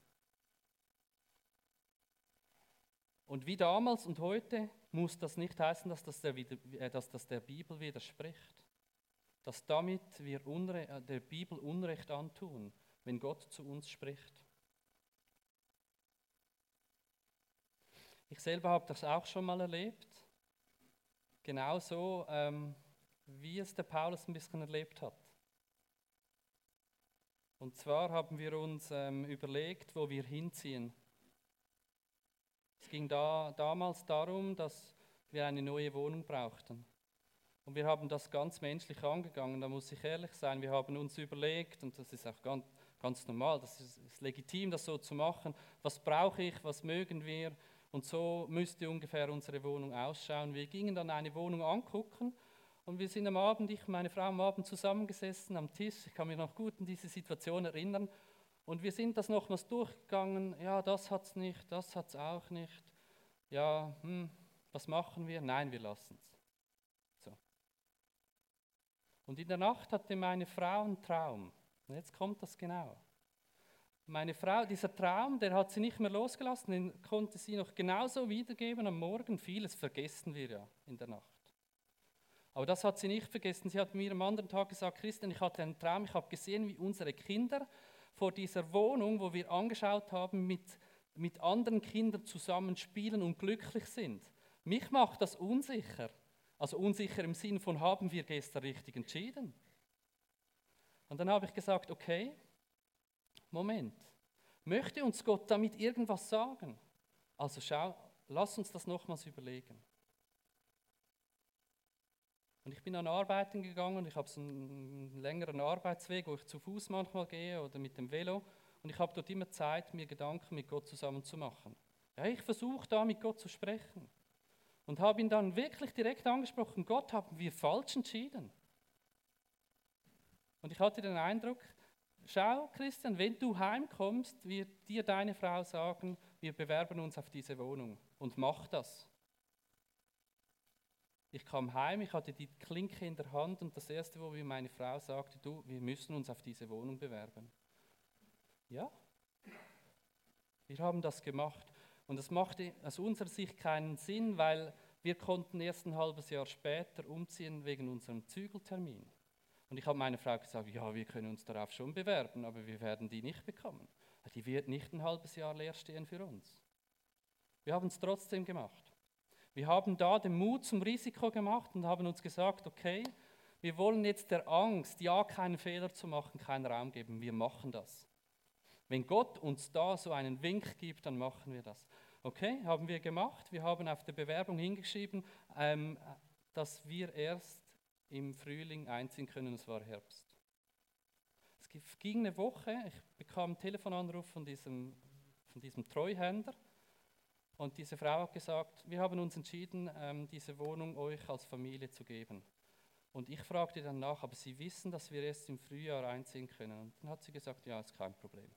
Und wie damals und heute muss das nicht heißen, dass das der, äh, dass das der Bibel widerspricht. Dass damit wir Unre- äh, der Bibel Unrecht antun, wenn Gott zu uns spricht. Ich selber habe das auch schon mal erlebt, genauso ähm, wie es der Paulus ein bisschen erlebt hat. Und zwar haben wir uns ähm, überlegt, wo wir hinziehen. Es ging da, damals darum, dass wir eine neue Wohnung brauchten. Und wir haben das ganz menschlich angegangen, da muss ich ehrlich sein. Wir haben uns überlegt, und das ist auch ganz, ganz normal, das ist, ist legitim, das so zu machen. Was brauche ich, was mögen wir? Und so müsste ungefähr unsere Wohnung ausschauen. Wir gingen dann eine Wohnung angucken und wir sind am Abend, ich und meine Frau am Abend zusammengesessen am Tisch. Ich kann mich noch gut an diese Situation erinnern. Und wir sind das nochmals durchgegangen. Ja, das hat es nicht, das hat es auch nicht. Ja, hm, was machen wir? Nein, wir lassen es. So. Und in der Nacht hatte meine Frau einen Traum. Und jetzt kommt das genau. Meine Frau, dieser Traum, der hat sie nicht mehr losgelassen, den konnte sie noch genauso wiedergeben am Morgen. Vieles vergessen wir ja in der Nacht. Aber das hat sie nicht vergessen. Sie hat mir am anderen Tag gesagt, Christian, ich hatte einen Traum, ich habe gesehen, wie unsere Kinder vor dieser Wohnung, wo wir angeschaut haben, mit, mit anderen Kindern zusammen spielen und glücklich sind. Mich macht das unsicher. Also unsicher im Sinn von, haben wir gestern richtig entschieden? Und dann habe ich gesagt, okay, Moment, möchte uns Gott damit irgendwas sagen? Also schau, lass uns das nochmals überlegen. Und ich bin dann arbeiten gegangen, ich habe so einen längeren Arbeitsweg, wo ich zu Fuß manchmal gehe oder mit dem Velo. Und ich habe dort immer Zeit, mir Gedanken mit Gott zusammen zu machen. Ja, ich versuche da mit Gott zu sprechen. Und habe ihn dann wirklich direkt angesprochen, Gott, haben wir falsch entschieden? Und ich hatte den Eindruck, schau Christian, wenn du heimkommst, wird dir deine Frau sagen, wir bewerben uns auf diese Wohnung und mach das. Ich kam heim, ich hatte die Klinke in der Hand und das Erste, wo mir meine Frau sagte, du, wir müssen uns auf diese Wohnung bewerben. Ja, wir haben das gemacht. Und das machte aus unserer Sicht keinen Sinn, weil wir konnten erst ein halbes Jahr später umziehen wegen unserem Zügeltermin. Und ich habe meiner Frau gesagt, ja, wir können uns darauf schon bewerben, aber wir werden die nicht bekommen. Die wird nicht ein halbes Jahr leer stehen für uns. Wir haben es trotzdem gemacht. Wir haben da den Mut zum Risiko gemacht und haben uns gesagt, okay, wir wollen jetzt der Angst, ja, keinen Fehler zu machen, keinen Raum geben. Wir machen das. Wenn Gott uns da so einen Wink gibt, dann machen wir das. Okay, haben wir gemacht. Wir haben auf der Bewerbung hingeschrieben, ähm, dass wir erst im Frühling einziehen können, es war Herbst. Es ging eine Woche, ich bekam einen Telefonanruf von diesem, von diesem Treuhänder. Und diese Frau hat gesagt, wir haben uns entschieden, ähm, diese Wohnung euch als Familie zu geben. Und ich fragte dann nach, aber Sie wissen, dass wir erst im Frühjahr einziehen können. Und dann hat sie gesagt, ja, ist kein Problem.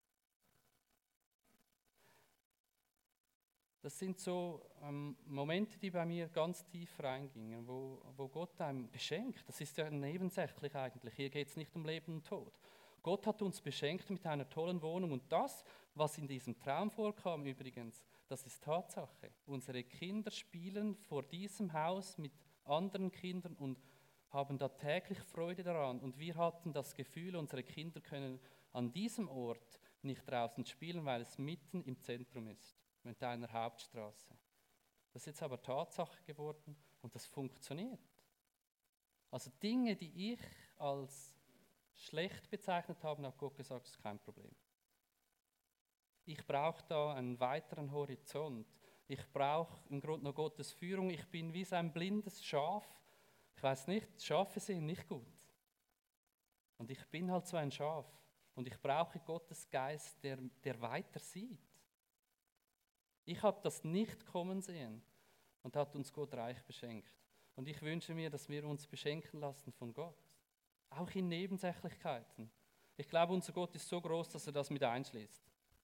Das sind so ähm, Momente, die bei mir ganz tief reingingen, wo, wo Gott einem beschenkt. Das ist ja nebensächlich eigentlich. Hier geht es nicht um Leben und Tod. Gott hat uns beschenkt mit einer tollen Wohnung. Und das, was in diesem Traum vorkam übrigens, das ist Tatsache. Unsere Kinder spielen vor diesem Haus mit anderen Kindern und haben da täglich Freude daran. Und wir hatten das Gefühl, unsere Kinder können an diesem Ort nicht draußen spielen, weil es mitten im Zentrum ist, mit einer Hauptstraße. Das ist jetzt aber Tatsache geworden und das funktioniert. Also Dinge, die ich als schlecht bezeichnet habe, hat Gott gesagt, das ist kein Problem. Ich brauche da einen weiteren Horizont. Ich brauche im Grunde noch Gottes Führung. Ich bin wie so ein blindes Schaf. Ich weiß nicht, Schafe sehen nicht gut. Und ich bin halt so ein Schaf. Und ich brauche Gottes Geist, der, der weiter sieht. Ich habe das nicht kommen sehen und hat uns Gott reich beschenkt. Und ich wünsche mir, dass wir uns beschenken lassen von Gott. Auch in Nebensächlichkeiten. Ich glaube, unser Gott ist so groß, dass er das mit einschließt.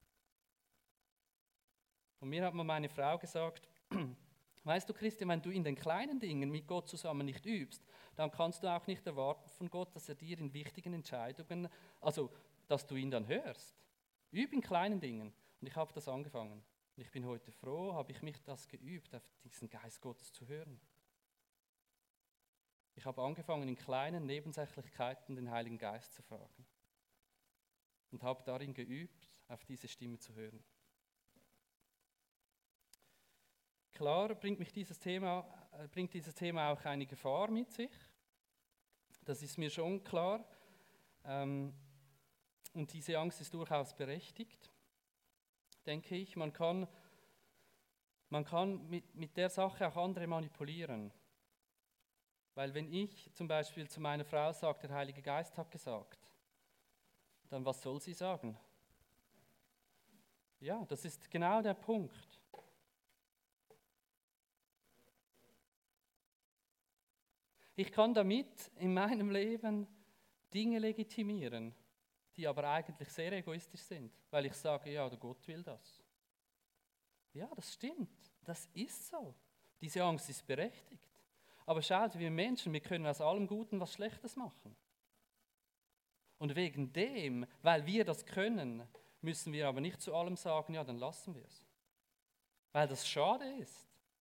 Und mir hat mal meine Frau gesagt, weißt du, Christian, wenn du in den kleinen Dingen mit Gott zusammen nicht übst, dann kannst du auch nicht erwarten von Gott, dass er dir in wichtigen Entscheidungen, also dass du ihn dann hörst. Üb in kleinen Dingen. Und ich habe das angefangen. Und ich bin heute froh, habe ich mich das geübt, auf diesen Geist Gottes zu hören. Ich habe angefangen, in kleinen Nebensächlichkeiten den Heiligen Geist zu fragen. Und habe darin geübt, auf diese Stimme zu hören. Klar bringt, mich dieses Thema, äh, bringt dieses Thema auch eine Gefahr mit sich. Das ist mir schon klar. Ähm, und diese Angst ist durchaus berechtigt, denke ich. Man kann, man kann mit, mit der Sache auch andere manipulieren. Weil wenn ich zum Beispiel zu meiner Frau sage, der Heilige Geist hat gesagt, dann was soll sie sagen? Ja, das ist genau der Punkt. Ich kann damit in meinem Leben Dinge legitimieren, die aber eigentlich sehr egoistisch sind, weil ich sage, ja, der Gott will das. Ja, das stimmt, das ist so. Diese Angst ist berechtigt. Aber schaut, wir Menschen, wir können aus allem Guten was Schlechtes machen. Und wegen dem, weil wir das können, müssen wir aber nicht zu allem sagen, ja, dann lassen wir es. Weil das schade ist.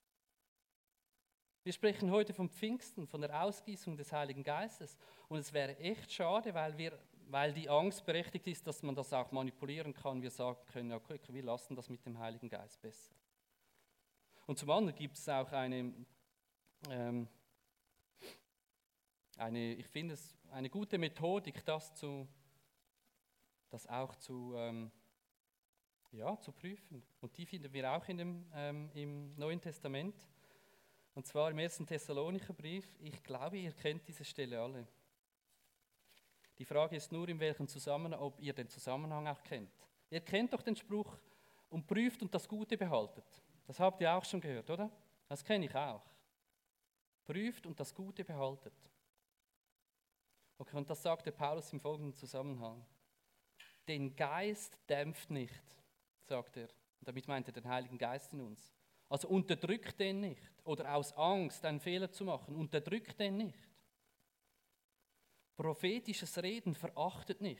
Wir sprechen heute vom Pfingsten, von der Ausgießung des Heiligen Geistes. Und es wäre echt schade, weil, wir, weil die Angst berechtigt ist, dass man das auch manipulieren kann. Wir sagen können, ja, okay, wir lassen das mit dem Heiligen Geist besser. Und zum anderen gibt es auch eine, ähm, eine ich finde es eine gute Methodik, das, zu, das auch zu, ähm, ja, zu prüfen. Und die finden wir auch in dem, ähm, im Neuen Testament. Und zwar im ersten Thessalonicher Brief. Ich glaube, ihr kennt diese Stelle alle. Die Frage ist nur, in welchem Zusammenhang, ob ihr den Zusammenhang auch kennt. Ihr kennt doch den Spruch, und prüft und das Gute behaltet. Das habt ihr auch schon gehört, oder? Das kenne ich auch. Prüft und das Gute behaltet. Okay, und das sagt der Paulus im folgenden Zusammenhang. Den Geist dämpft nicht, sagt er. Und damit meint er den Heiligen Geist in uns. Also unterdrückt den nicht. Oder aus Angst einen Fehler zu machen, unterdrückt den nicht. Prophetisches Reden verachtet nicht.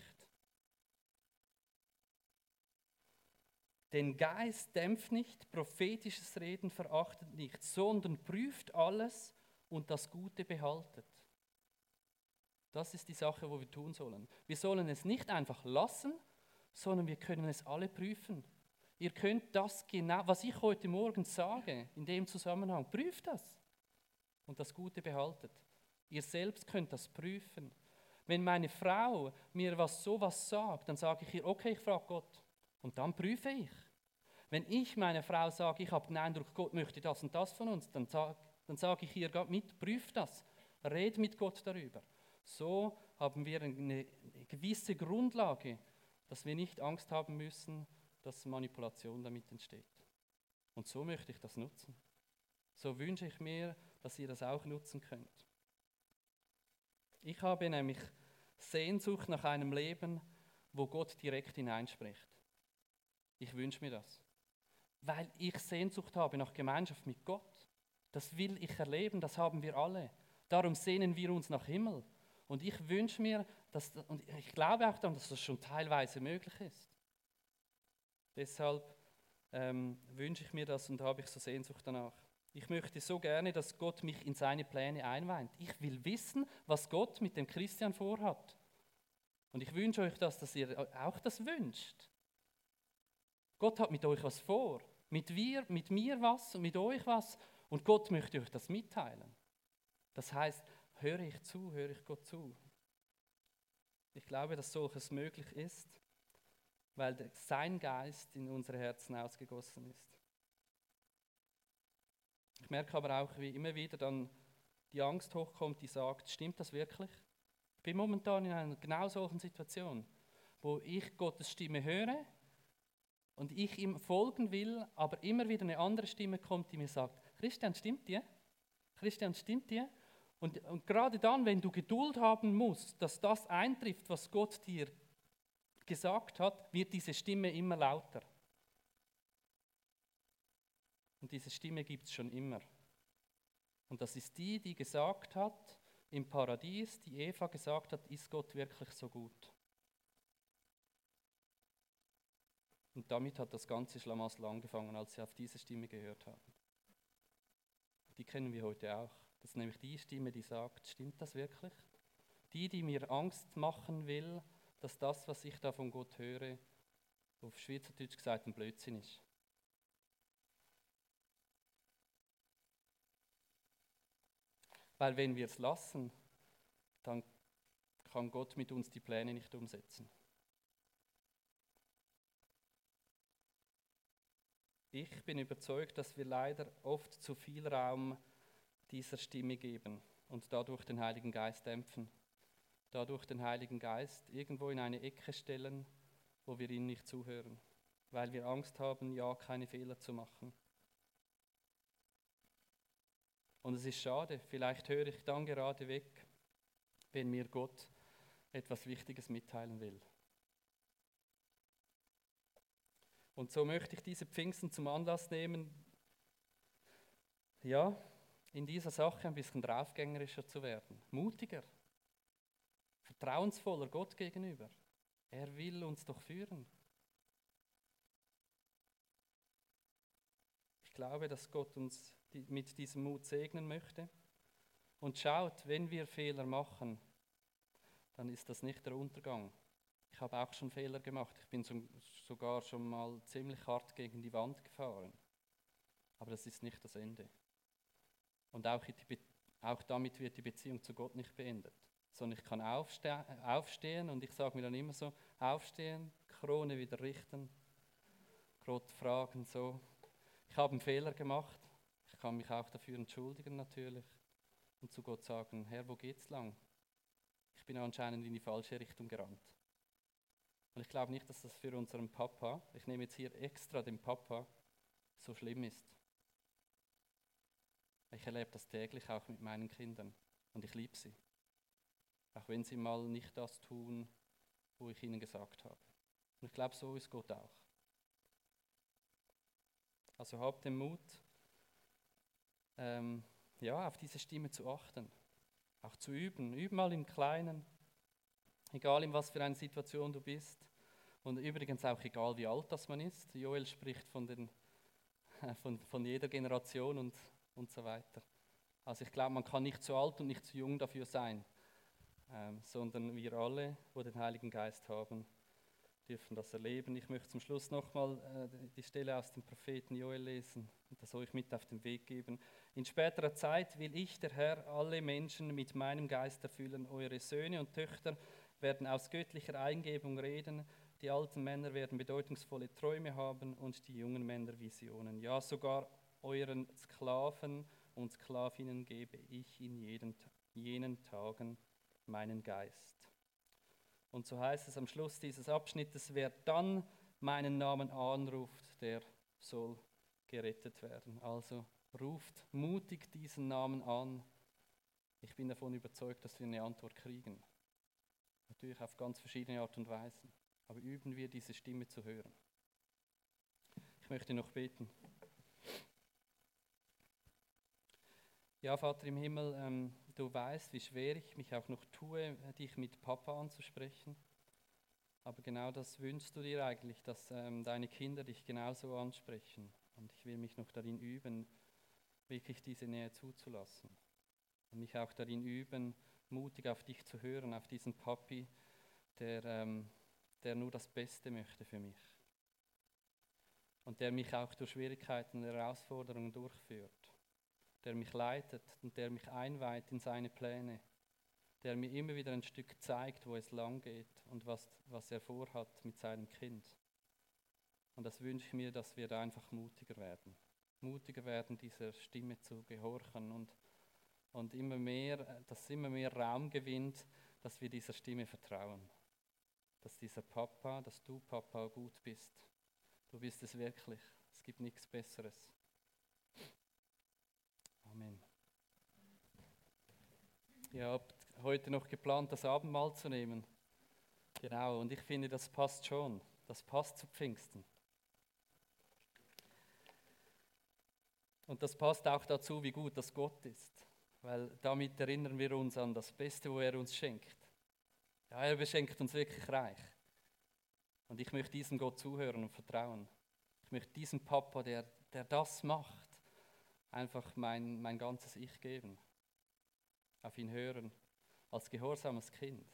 Den Geist dämpft nicht, prophetisches Reden verachtet nicht, sondern prüft alles und das Gute behaltet. Das ist die Sache, wo wir tun sollen. Wir sollen es nicht einfach lassen, sondern wir können es alle prüfen. Ihr könnt das genau, was ich heute Morgen sage, in dem Zusammenhang, prüft das und das Gute behaltet. Ihr selbst könnt das prüfen. Wenn meine Frau mir was sowas sagt, dann sage ich ihr, okay, ich frage Gott und dann prüfe ich. Wenn ich meiner Frau sage, ich habe den Eindruck, Gott möchte das und das von uns, dann sage dann sag ich ihr, Gott mit, prüf das, red mit Gott darüber. So haben wir eine gewisse Grundlage, dass wir nicht Angst haben müssen, dass Manipulation damit entsteht. Und so möchte ich das nutzen. So wünsche ich mir, dass ihr das auch nutzen könnt. Ich habe nämlich Sehnsucht nach einem Leben, wo Gott direkt hineinspricht. Ich wünsche mir das. Weil ich Sehnsucht habe nach Gemeinschaft mit Gott. Das will ich erleben, das haben wir alle. Darum sehnen wir uns nach Himmel. Und ich wünsche mir, dass, und ich glaube auch daran, dass das schon teilweise möglich ist. Deshalb ähm, wünsche ich mir das und habe ich so Sehnsucht danach. Ich möchte so gerne, dass Gott mich in seine Pläne einweiht. Ich will wissen, was Gott mit dem Christian vorhat. Und ich wünsche euch das, dass ihr auch das wünscht. Gott hat mit euch was vor. Mit, wir, mit mir was und mit euch was. Und Gott möchte euch das mitteilen. Das heißt, höre ich zu, höre ich Gott zu. Ich glaube, dass solches möglich ist, weil der, sein Geist in unsere Herzen ausgegossen ist. Ich merke aber auch, wie immer wieder dann die Angst hochkommt, die sagt, stimmt das wirklich? Ich bin momentan in einer genau solchen Situation, wo ich Gottes Stimme höre und ich ihm folgen will, aber immer wieder eine andere Stimme kommt, die mir sagt, Christian, stimmt dir? Christian, stimmt dir? Und, und gerade dann, wenn du Geduld haben musst, dass das eintrifft, was Gott dir gesagt hat, wird diese Stimme immer lauter. Und diese Stimme gibt es schon immer. Und das ist die, die gesagt hat, im Paradies, die Eva gesagt hat, ist Gott wirklich so gut? Und damit hat das ganze Schlamassel angefangen, als sie auf diese Stimme gehört haben. Die kennen wir heute auch. Das ist nämlich die Stimme, die sagt, stimmt das wirklich? Die, die mir Angst machen will, dass das, was ich da von Gott höre, auf Schweizerdeutsch gesagt ein Blödsinn ist. Weil wenn wir es lassen, dann kann Gott mit uns die Pläne nicht umsetzen. Ich bin überzeugt, dass wir leider oft zu viel Raum dieser Stimme geben und dadurch den Heiligen Geist dämpfen. Dadurch den Heiligen Geist irgendwo in eine Ecke stellen, wo wir ihm nicht zuhören, weil wir Angst haben, ja, keine Fehler zu machen. Und es ist schade, vielleicht höre ich dann gerade weg, wenn mir Gott etwas Wichtiges mitteilen will. Und so möchte ich diese Pfingsten zum Anlass nehmen, ja, in dieser Sache ein bisschen draufgängerischer zu werden, mutiger, vertrauensvoller Gott gegenüber. Er will uns doch führen. Ich glaube, dass Gott uns mit diesem Mut segnen möchte. Und schaut, wenn wir Fehler machen, dann ist das nicht der Untergang. Ich habe auch schon Fehler gemacht. Ich bin sogar schon mal ziemlich hart gegen die Wand gefahren. Aber das ist nicht das Ende. Und auch, die, auch damit wird die Beziehung zu Gott nicht beendet. Sondern ich kann aufste- aufstehen und ich sage mir dann immer so, aufstehen, Krone wieder richten, Gott fragen, so. Ich habe einen Fehler gemacht. Ich kann mich auch dafür entschuldigen natürlich. Und zu Gott sagen, Herr, wo geht's lang? Ich bin anscheinend in die falsche Richtung gerannt. Und ich glaube nicht, dass das für unseren Papa, ich nehme jetzt hier extra den Papa, so schlimm ist. Ich erlebe das täglich auch mit meinen Kindern und ich liebe sie. Auch wenn sie mal nicht das tun, wo ich ihnen gesagt habe. Und ich glaube, so ist Gott auch. Also habt den Mut, ähm, ja, auf diese Stimme zu achten, auch zu üben. Üben mal im Kleinen, egal in was für eine Situation du bist. Und übrigens auch egal, wie alt das man ist. Joel spricht von, den, von, von jeder Generation und, und so weiter. Also ich glaube, man kann nicht zu alt und nicht zu jung dafür sein, ähm, sondern wir alle, die den Heiligen Geist haben, dürfen das erleben. Ich möchte zum Schluss nochmal äh, die Stelle aus dem Propheten Joel lesen und das euch mit auf den Weg geben. In späterer Zeit will ich, der Herr, alle Menschen mit meinem Geist erfüllen. Eure Söhne und Töchter werden aus göttlicher Eingebung reden. Die alten Männer werden bedeutungsvolle Träume haben und die jungen Männer Visionen. Ja, sogar euren Sklaven und Sklavinnen gebe ich in jeden, jenen Tagen meinen Geist. Und so heißt es am Schluss dieses Abschnittes, wer dann meinen Namen anruft, der soll gerettet werden. Also ruft mutig diesen Namen an. Ich bin davon überzeugt, dass wir eine Antwort kriegen. Natürlich auf ganz verschiedene Art und Weisen. Aber üben wir, diese Stimme zu hören. Ich möchte noch beten. Ja, Vater im Himmel, ähm, du weißt, wie schwer ich mich auch noch tue, dich mit Papa anzusprechen. Aber genau das wünschst du dir eigentlich, dass ähm, deine Kinder dich genauso ansprechen. Und ich will mich noch darin üben, wirklich diese Nähe zuzulassen. Und mich auch darin üben, mutig auf dich zu hören, auf diesen Papi, der, ähm, der nur das Beste möchte für mich. Und der mich auch durch Schwierigkeiten und Herausforderungen durchführt. Der mich leitet und der mich einweiht in seine Pläne. Der mir immer wieder ein Stück zeigt, wo es lang geht und was, was er vorhat mit seinem Kind. Und das wünsche ich mir, dass wir da einfach mutiger werden. Mutiger werden, dieser Stimme zu gehorchen und, und immer mehr, dass immer mehr Raum gewinnt, dass wir dieser Stimme vertrauen. Dass dieser Papa, dass du Papa gut bist. Du bist es wirklich. Es gibt nichts Besseres. Amen. Ihr habt heute noch geplant, das Abendmahl zu nehmen. Genau, und ich finde, das passt schon. Das passt zu Pfingsten. Und das passt auch dazu, wie gut das Gott ist. Weil damit erinnern wir uns an das Beste, wo er uns schenkt. Ja, er beschenkt uns wirklich reich. Und ich möchte diesem Gott zuhören und vertrauen. Ich möchte diesem Papa, der, der das macht, einfach mein, mein ganzes Ich geben. Auf ihn hören, als gehorsames Kind.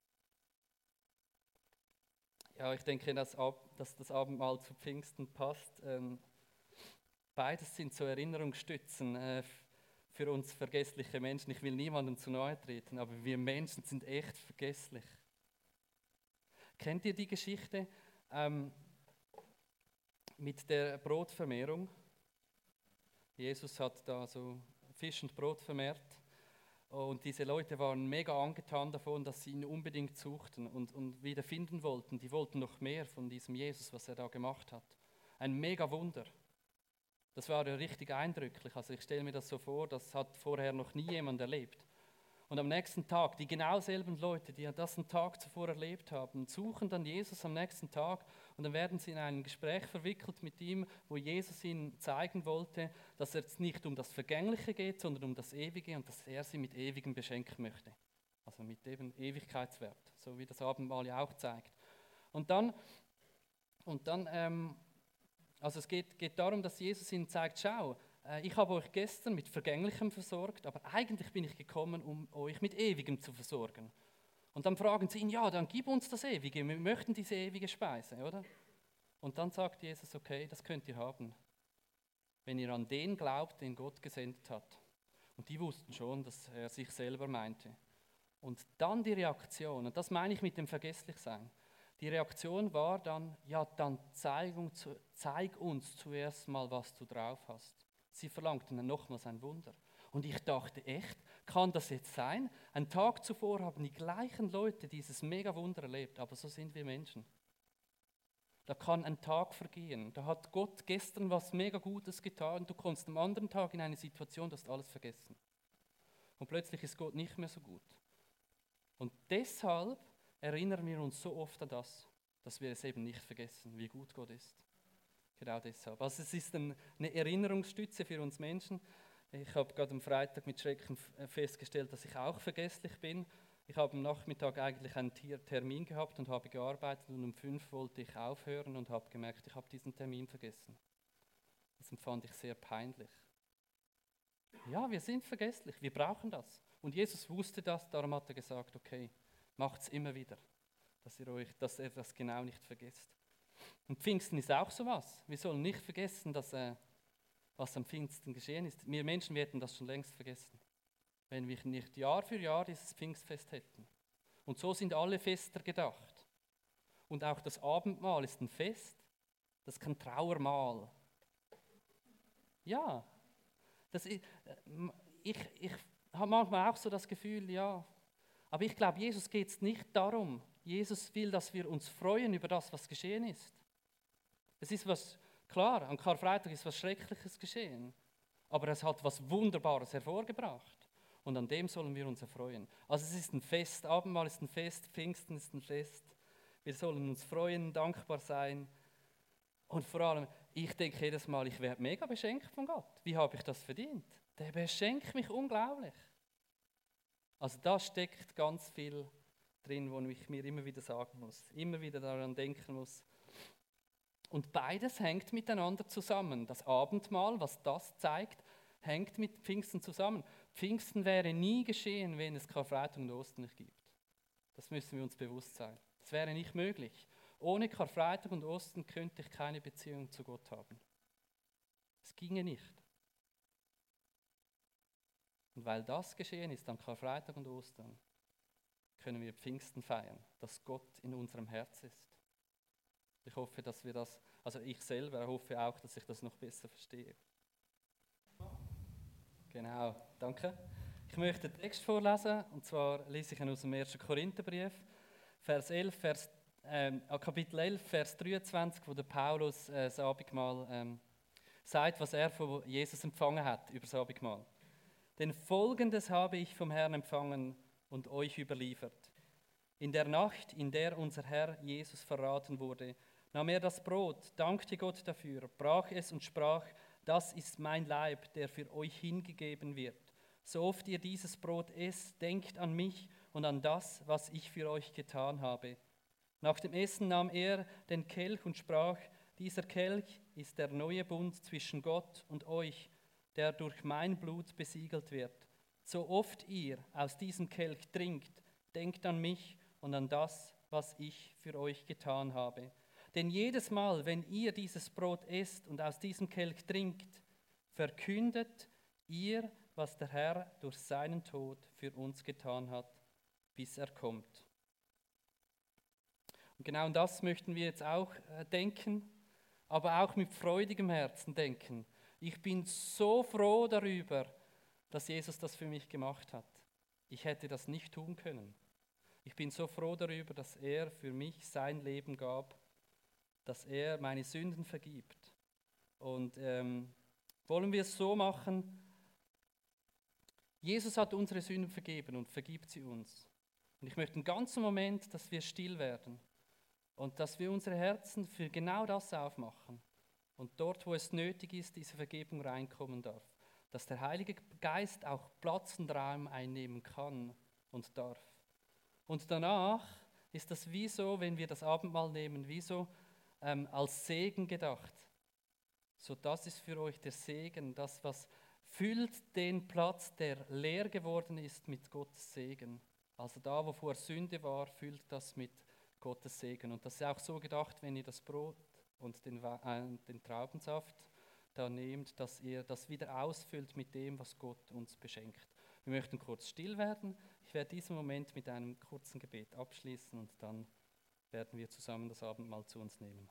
Ja, ich denke, dass, Ab, dass das Abendmahl zu Pfingsten passt. Ähm, beides sind so Erinnerungsstützen äh, für uns vergessliche Menschen. Ich will niemandem zu nahe treten, aber wir Menschen sind echt vergesslich. Kennt ihr die Geschichte ähm, mit der Brotvermehrung? Jesus hat da so Fisch und Brot vermehrt. Und diese Leute waren mega angetan davon, dass sie ihn unbedingt suchten und, und wieder finden wollten. Die wollten noch mehr von diesem Jesus, was er da gemacht hat. Ein mega Wunder. Das war ja richtig eindrücklich. Also ich stelle mir das so vor, das hat vorher noch nie jemand erlebt. Und am nächsten Tag, die genau selben Leute, die das einen Tag zuvor erlebt haben, suchen dann Jesus am nächsten Tag und dann werden sie in ein Gespräch verwickelt mit ihm, wo Jesus ihnen zeigen wollte, dass es jetzt nicht um das Vergängliche geht, sondern um das Ewige und dass er sie mit Ewigem beschenken möchte. Also mit eben Ewigkeitswert, so wie das Abendmahl ja auch zeigt. Und dann, und dann ähm, also es geht, geht darum, dass Jesus ihnen zeigt, schau, ich habe euch gestern mit Vergänglichem versorgt, aber eigentlich bin ich gekommen, um euch mit Ewigem zu versorgen. Und dann fragen sie ihn, ja, dann gib uns das Ewige, wir möchten diese ewige Speise, oder? Und dann sagt Jesus, okay, das könnt ihr haben, wenn ihr an den glaubt, den Gott gesendet hat. Und die wussten schon, dass er sich selber meinte. Und dann die Reaktion, und das meine ich mit dem Vergesslichsein, die Reaktion war dann, ja, dann zeig uns, zeig uns zuerst mal, was du drauf hast. Sie verlangten dann nochmals ein Wunder. Und ich dachte, echt, kann das jetzt sein? Einen Tag zuvor haben die gleichen Leute dieses Mega-Wunder erlebt, aber so sind wir Menschen. Da kann ein Tag vergehen. Da hat Gott gestern was mega Gutes getan. Du kommst am anderen Tag in eine Situation, du hast alles vergessen. Und plötzlich ist Gott nicht mehr so gut. Und deshalb erinnern wir uns so oft an das, dass wir es eben nicht vergessen, wie gut Gott ist. Genau deshalb. Also es ist ein, eine Erinnerungsstütze für uns Menschen. Ich habe gerade am Freitag mit Schrecken festgestellt, dass ich auch vergesslich bin. Ich habe am Nachmittag eigentlich einen Termin gehabt und habe gearbeitet und um fünf wollte ich aufhören und habe gemerkt, ich habe diesen Termin vergessen. Das empfand ich sehr peinlich. Ja, wir sind vergesslich, wir brauchen das. Und Jesus wusste das, darum hat er gesagt, okay, macht es immer wieder, dass ihr, euch, dass ihr das genau nicht vergesst. Und Pfingsten ist auch sowas. Wir sollen nicht vergessen, dass, äh, was am Pfingsten geschehen ist. Wir Menschen, wir hätten das schon längst vergessen, wenn wir nicht Jahr für Jahr dieses Pfingstfest hätten. Und so sind alle Fester gedacht. Und auch das Abendmahl ist ein Fest, das ist kein Trauermahl. Ja, das ist, ich, ich habe manchmal auch so das Gefühl, ja, aber ich glaube, Jesus geht es nicht darum. Jesus will, dass wir uns freuen über das, was geschehen ist. Es ist was, klar, an Karfreitag ist was Schreckliches geschehen, aber es hat was Wunderbares hervorgebracht. Und an dem sollen wir uns erfreuen. Also es ist ein Fest, Abendmahl ist ein Fest, Pfingsten ist ein Fest. Wir sollen uns freuen, dankbar sein. Und vor allem, ich denke jedes Mal, ich werde mega beschenkt von Gott. Wie habe ich das verdient? Der beschenkt mich unglaublich. Also da steckt ganz viel drin, wo ich mir immer wieder sagen muss, immer wieder daran denken muss. Und beides hängt miteinander zusammen. Das Abendmahl, was das zeigt, hängt mit Pfingsten zusammen. Pfingsten wäre nie geschehen, wenn es Karfreitag und Ostern nicht gibt. Das müssen wir uns bewusst sein. Das wäre nicht möglich. Ohne Karfreitag und Ostern könnte ich keine Beziehung zu Gott haben. Es ginge nicht. Und weil das geschehen ist an Karfreitag und Ostern, können wir Pfingsten feiern, dass Gott in unserem Herz ist. Ich hoffe, dass wir das, also ich selber hoffe auch, dass ich das noch besser verstehe. Genau, danke. Ich möchte den Text vorlesen, und zwar lese ich ihn aus dem ersten Korintherbrief, Vers elf, Vers, ähm, Kapitel elf, Vers dreiundzwanzig, wo der Paulus äh, das Abendmahl ähm, sagt, was er von Jesus empfangen hat über das Abendmahl. Denn Folgendes habe ich vom Herrn empfangen und euch überliefert. In der Nacht, in der unser Herr Jesus verraten wurde, nahm er das Brot, dankte Gott dafür, brach es und sprach: Das ist mein Leib, der für euch hingegeben wird. So oft ihr dieses Brot esst, denkt an mich und an das, was ich für euch getan habe. Nach dem Essen nahm er den Kelch und sprach: Dieser Kelch ist der neue Bund zwischen Gott und euch, der durch mein Blut besiegelt wird. So oft ihr aus diesem Kelch trinkt, denkt an mich und an das, was ich für euch getan habe. Denn jedes Mal, wenn ihr dieses Brot esst und aus diesem Kelch trinkt, verkündet ihr, was der Herr durch seinen Tod für uns getan hat, bis er kommt. Und genau an das möchten wir jetzt auch denken, aber auch mit freudigem Herzen denken. Ich bin so froh darüber, dass Jesus das für mich gemacht hat. Ich hätte das nicht tun können. Ich bin so froh darüber, dass er für mich sein Leben gab, dass er meine Sünden vergibt. Und ähm, wollen wir es so machen? Jesus hat unsere Sünden vergeben und vergibt sie uns. Und ich möchte einen ganzen Moment, dass wir still werden und dass wir unsere Herzen für genau das aufmachen. Und dort, wo es nötig ist, diese Vergebung reinkommen darf. Dass der Heilige Geist auch Platz und Raum einnehmen kann und darf. Und danach ist das wie so, wenn wir das Abendmahl nehmen, wie so ähm, als Segen gedacht. So, das ist für euch der Segen, das, was füllt den Platz, der leer geworden ist, mit Gottes Segen. Also da, wo vorher Sünde war, füllt das mit Gottes Segen. Und das ist auch so gedacht, wenn ihr das Brot und den, äh, den Traubensaft da nehmt, dass ihr das wieder ausfüllt mit dem, was Gott uns beschenkt. Wir möchten kurz still werden. Ich werde diesen Moment mit einem kurzen Gebet abschließen und dann werden wir zusammen das Abendmahl zu uns nehmen.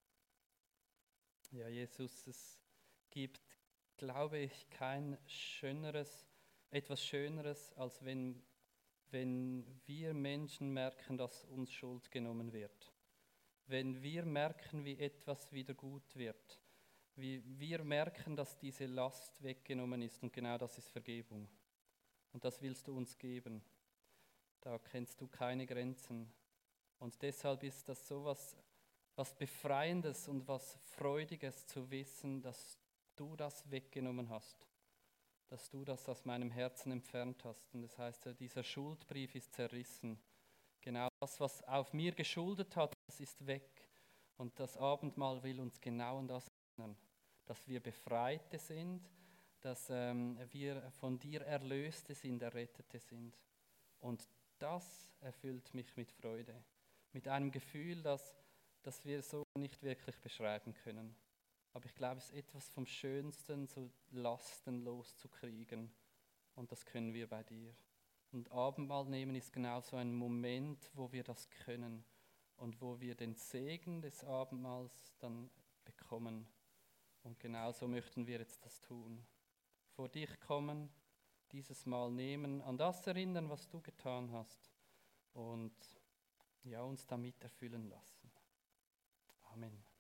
Ja, Jesus, es gibt, glaube ich, kein schöneres, etwas Schöneres, als wenn, wenn wir Menschen merken, dass uns Schuld genommen wird. Wenn wir merken, wie etwas wieder gut wird. Wie wir merken, dass diese Last weggenommen ist und genau das ist Vergebung. Und das willst du uns geben. Da kennst du keine Grenzen. Und deshalb ist das so was, was Befreiendes und was Freudiges zu wissen, dass du das weggenommen hast. Dass du das aus meinem Herzen entfernt hast. Und das heißt, dieser Schuldbrief ist zerrissen. Genau das, was auf mir geschuldet hat, das ist weg. Und das Abendmahl will uns genau an das erinnern. Dass wir Befreite sind, dass ähm, wir von dir Erlöste sind, Errettete sind. Und das erfüllt mich mit Freude. Mit einem Gefühl, das, das wir so nicht wirklich beschreiben können. Aber ich glaube, es ist etwas vom Schönsten, so Lasten loszukriegen. Und das können wir bei dir. Und Abendmahl nehmen ist genau so ein Moment, wo wir das können. Und wo wir den Segen des Abendmahls dann bekommen. Und genau so möchten wir jetzt das tun. Vor dich kommen, dieses Mal nehmen, an das erinnern, was du getan hast. Und ja, uns damit erfüllen lassen. Amen.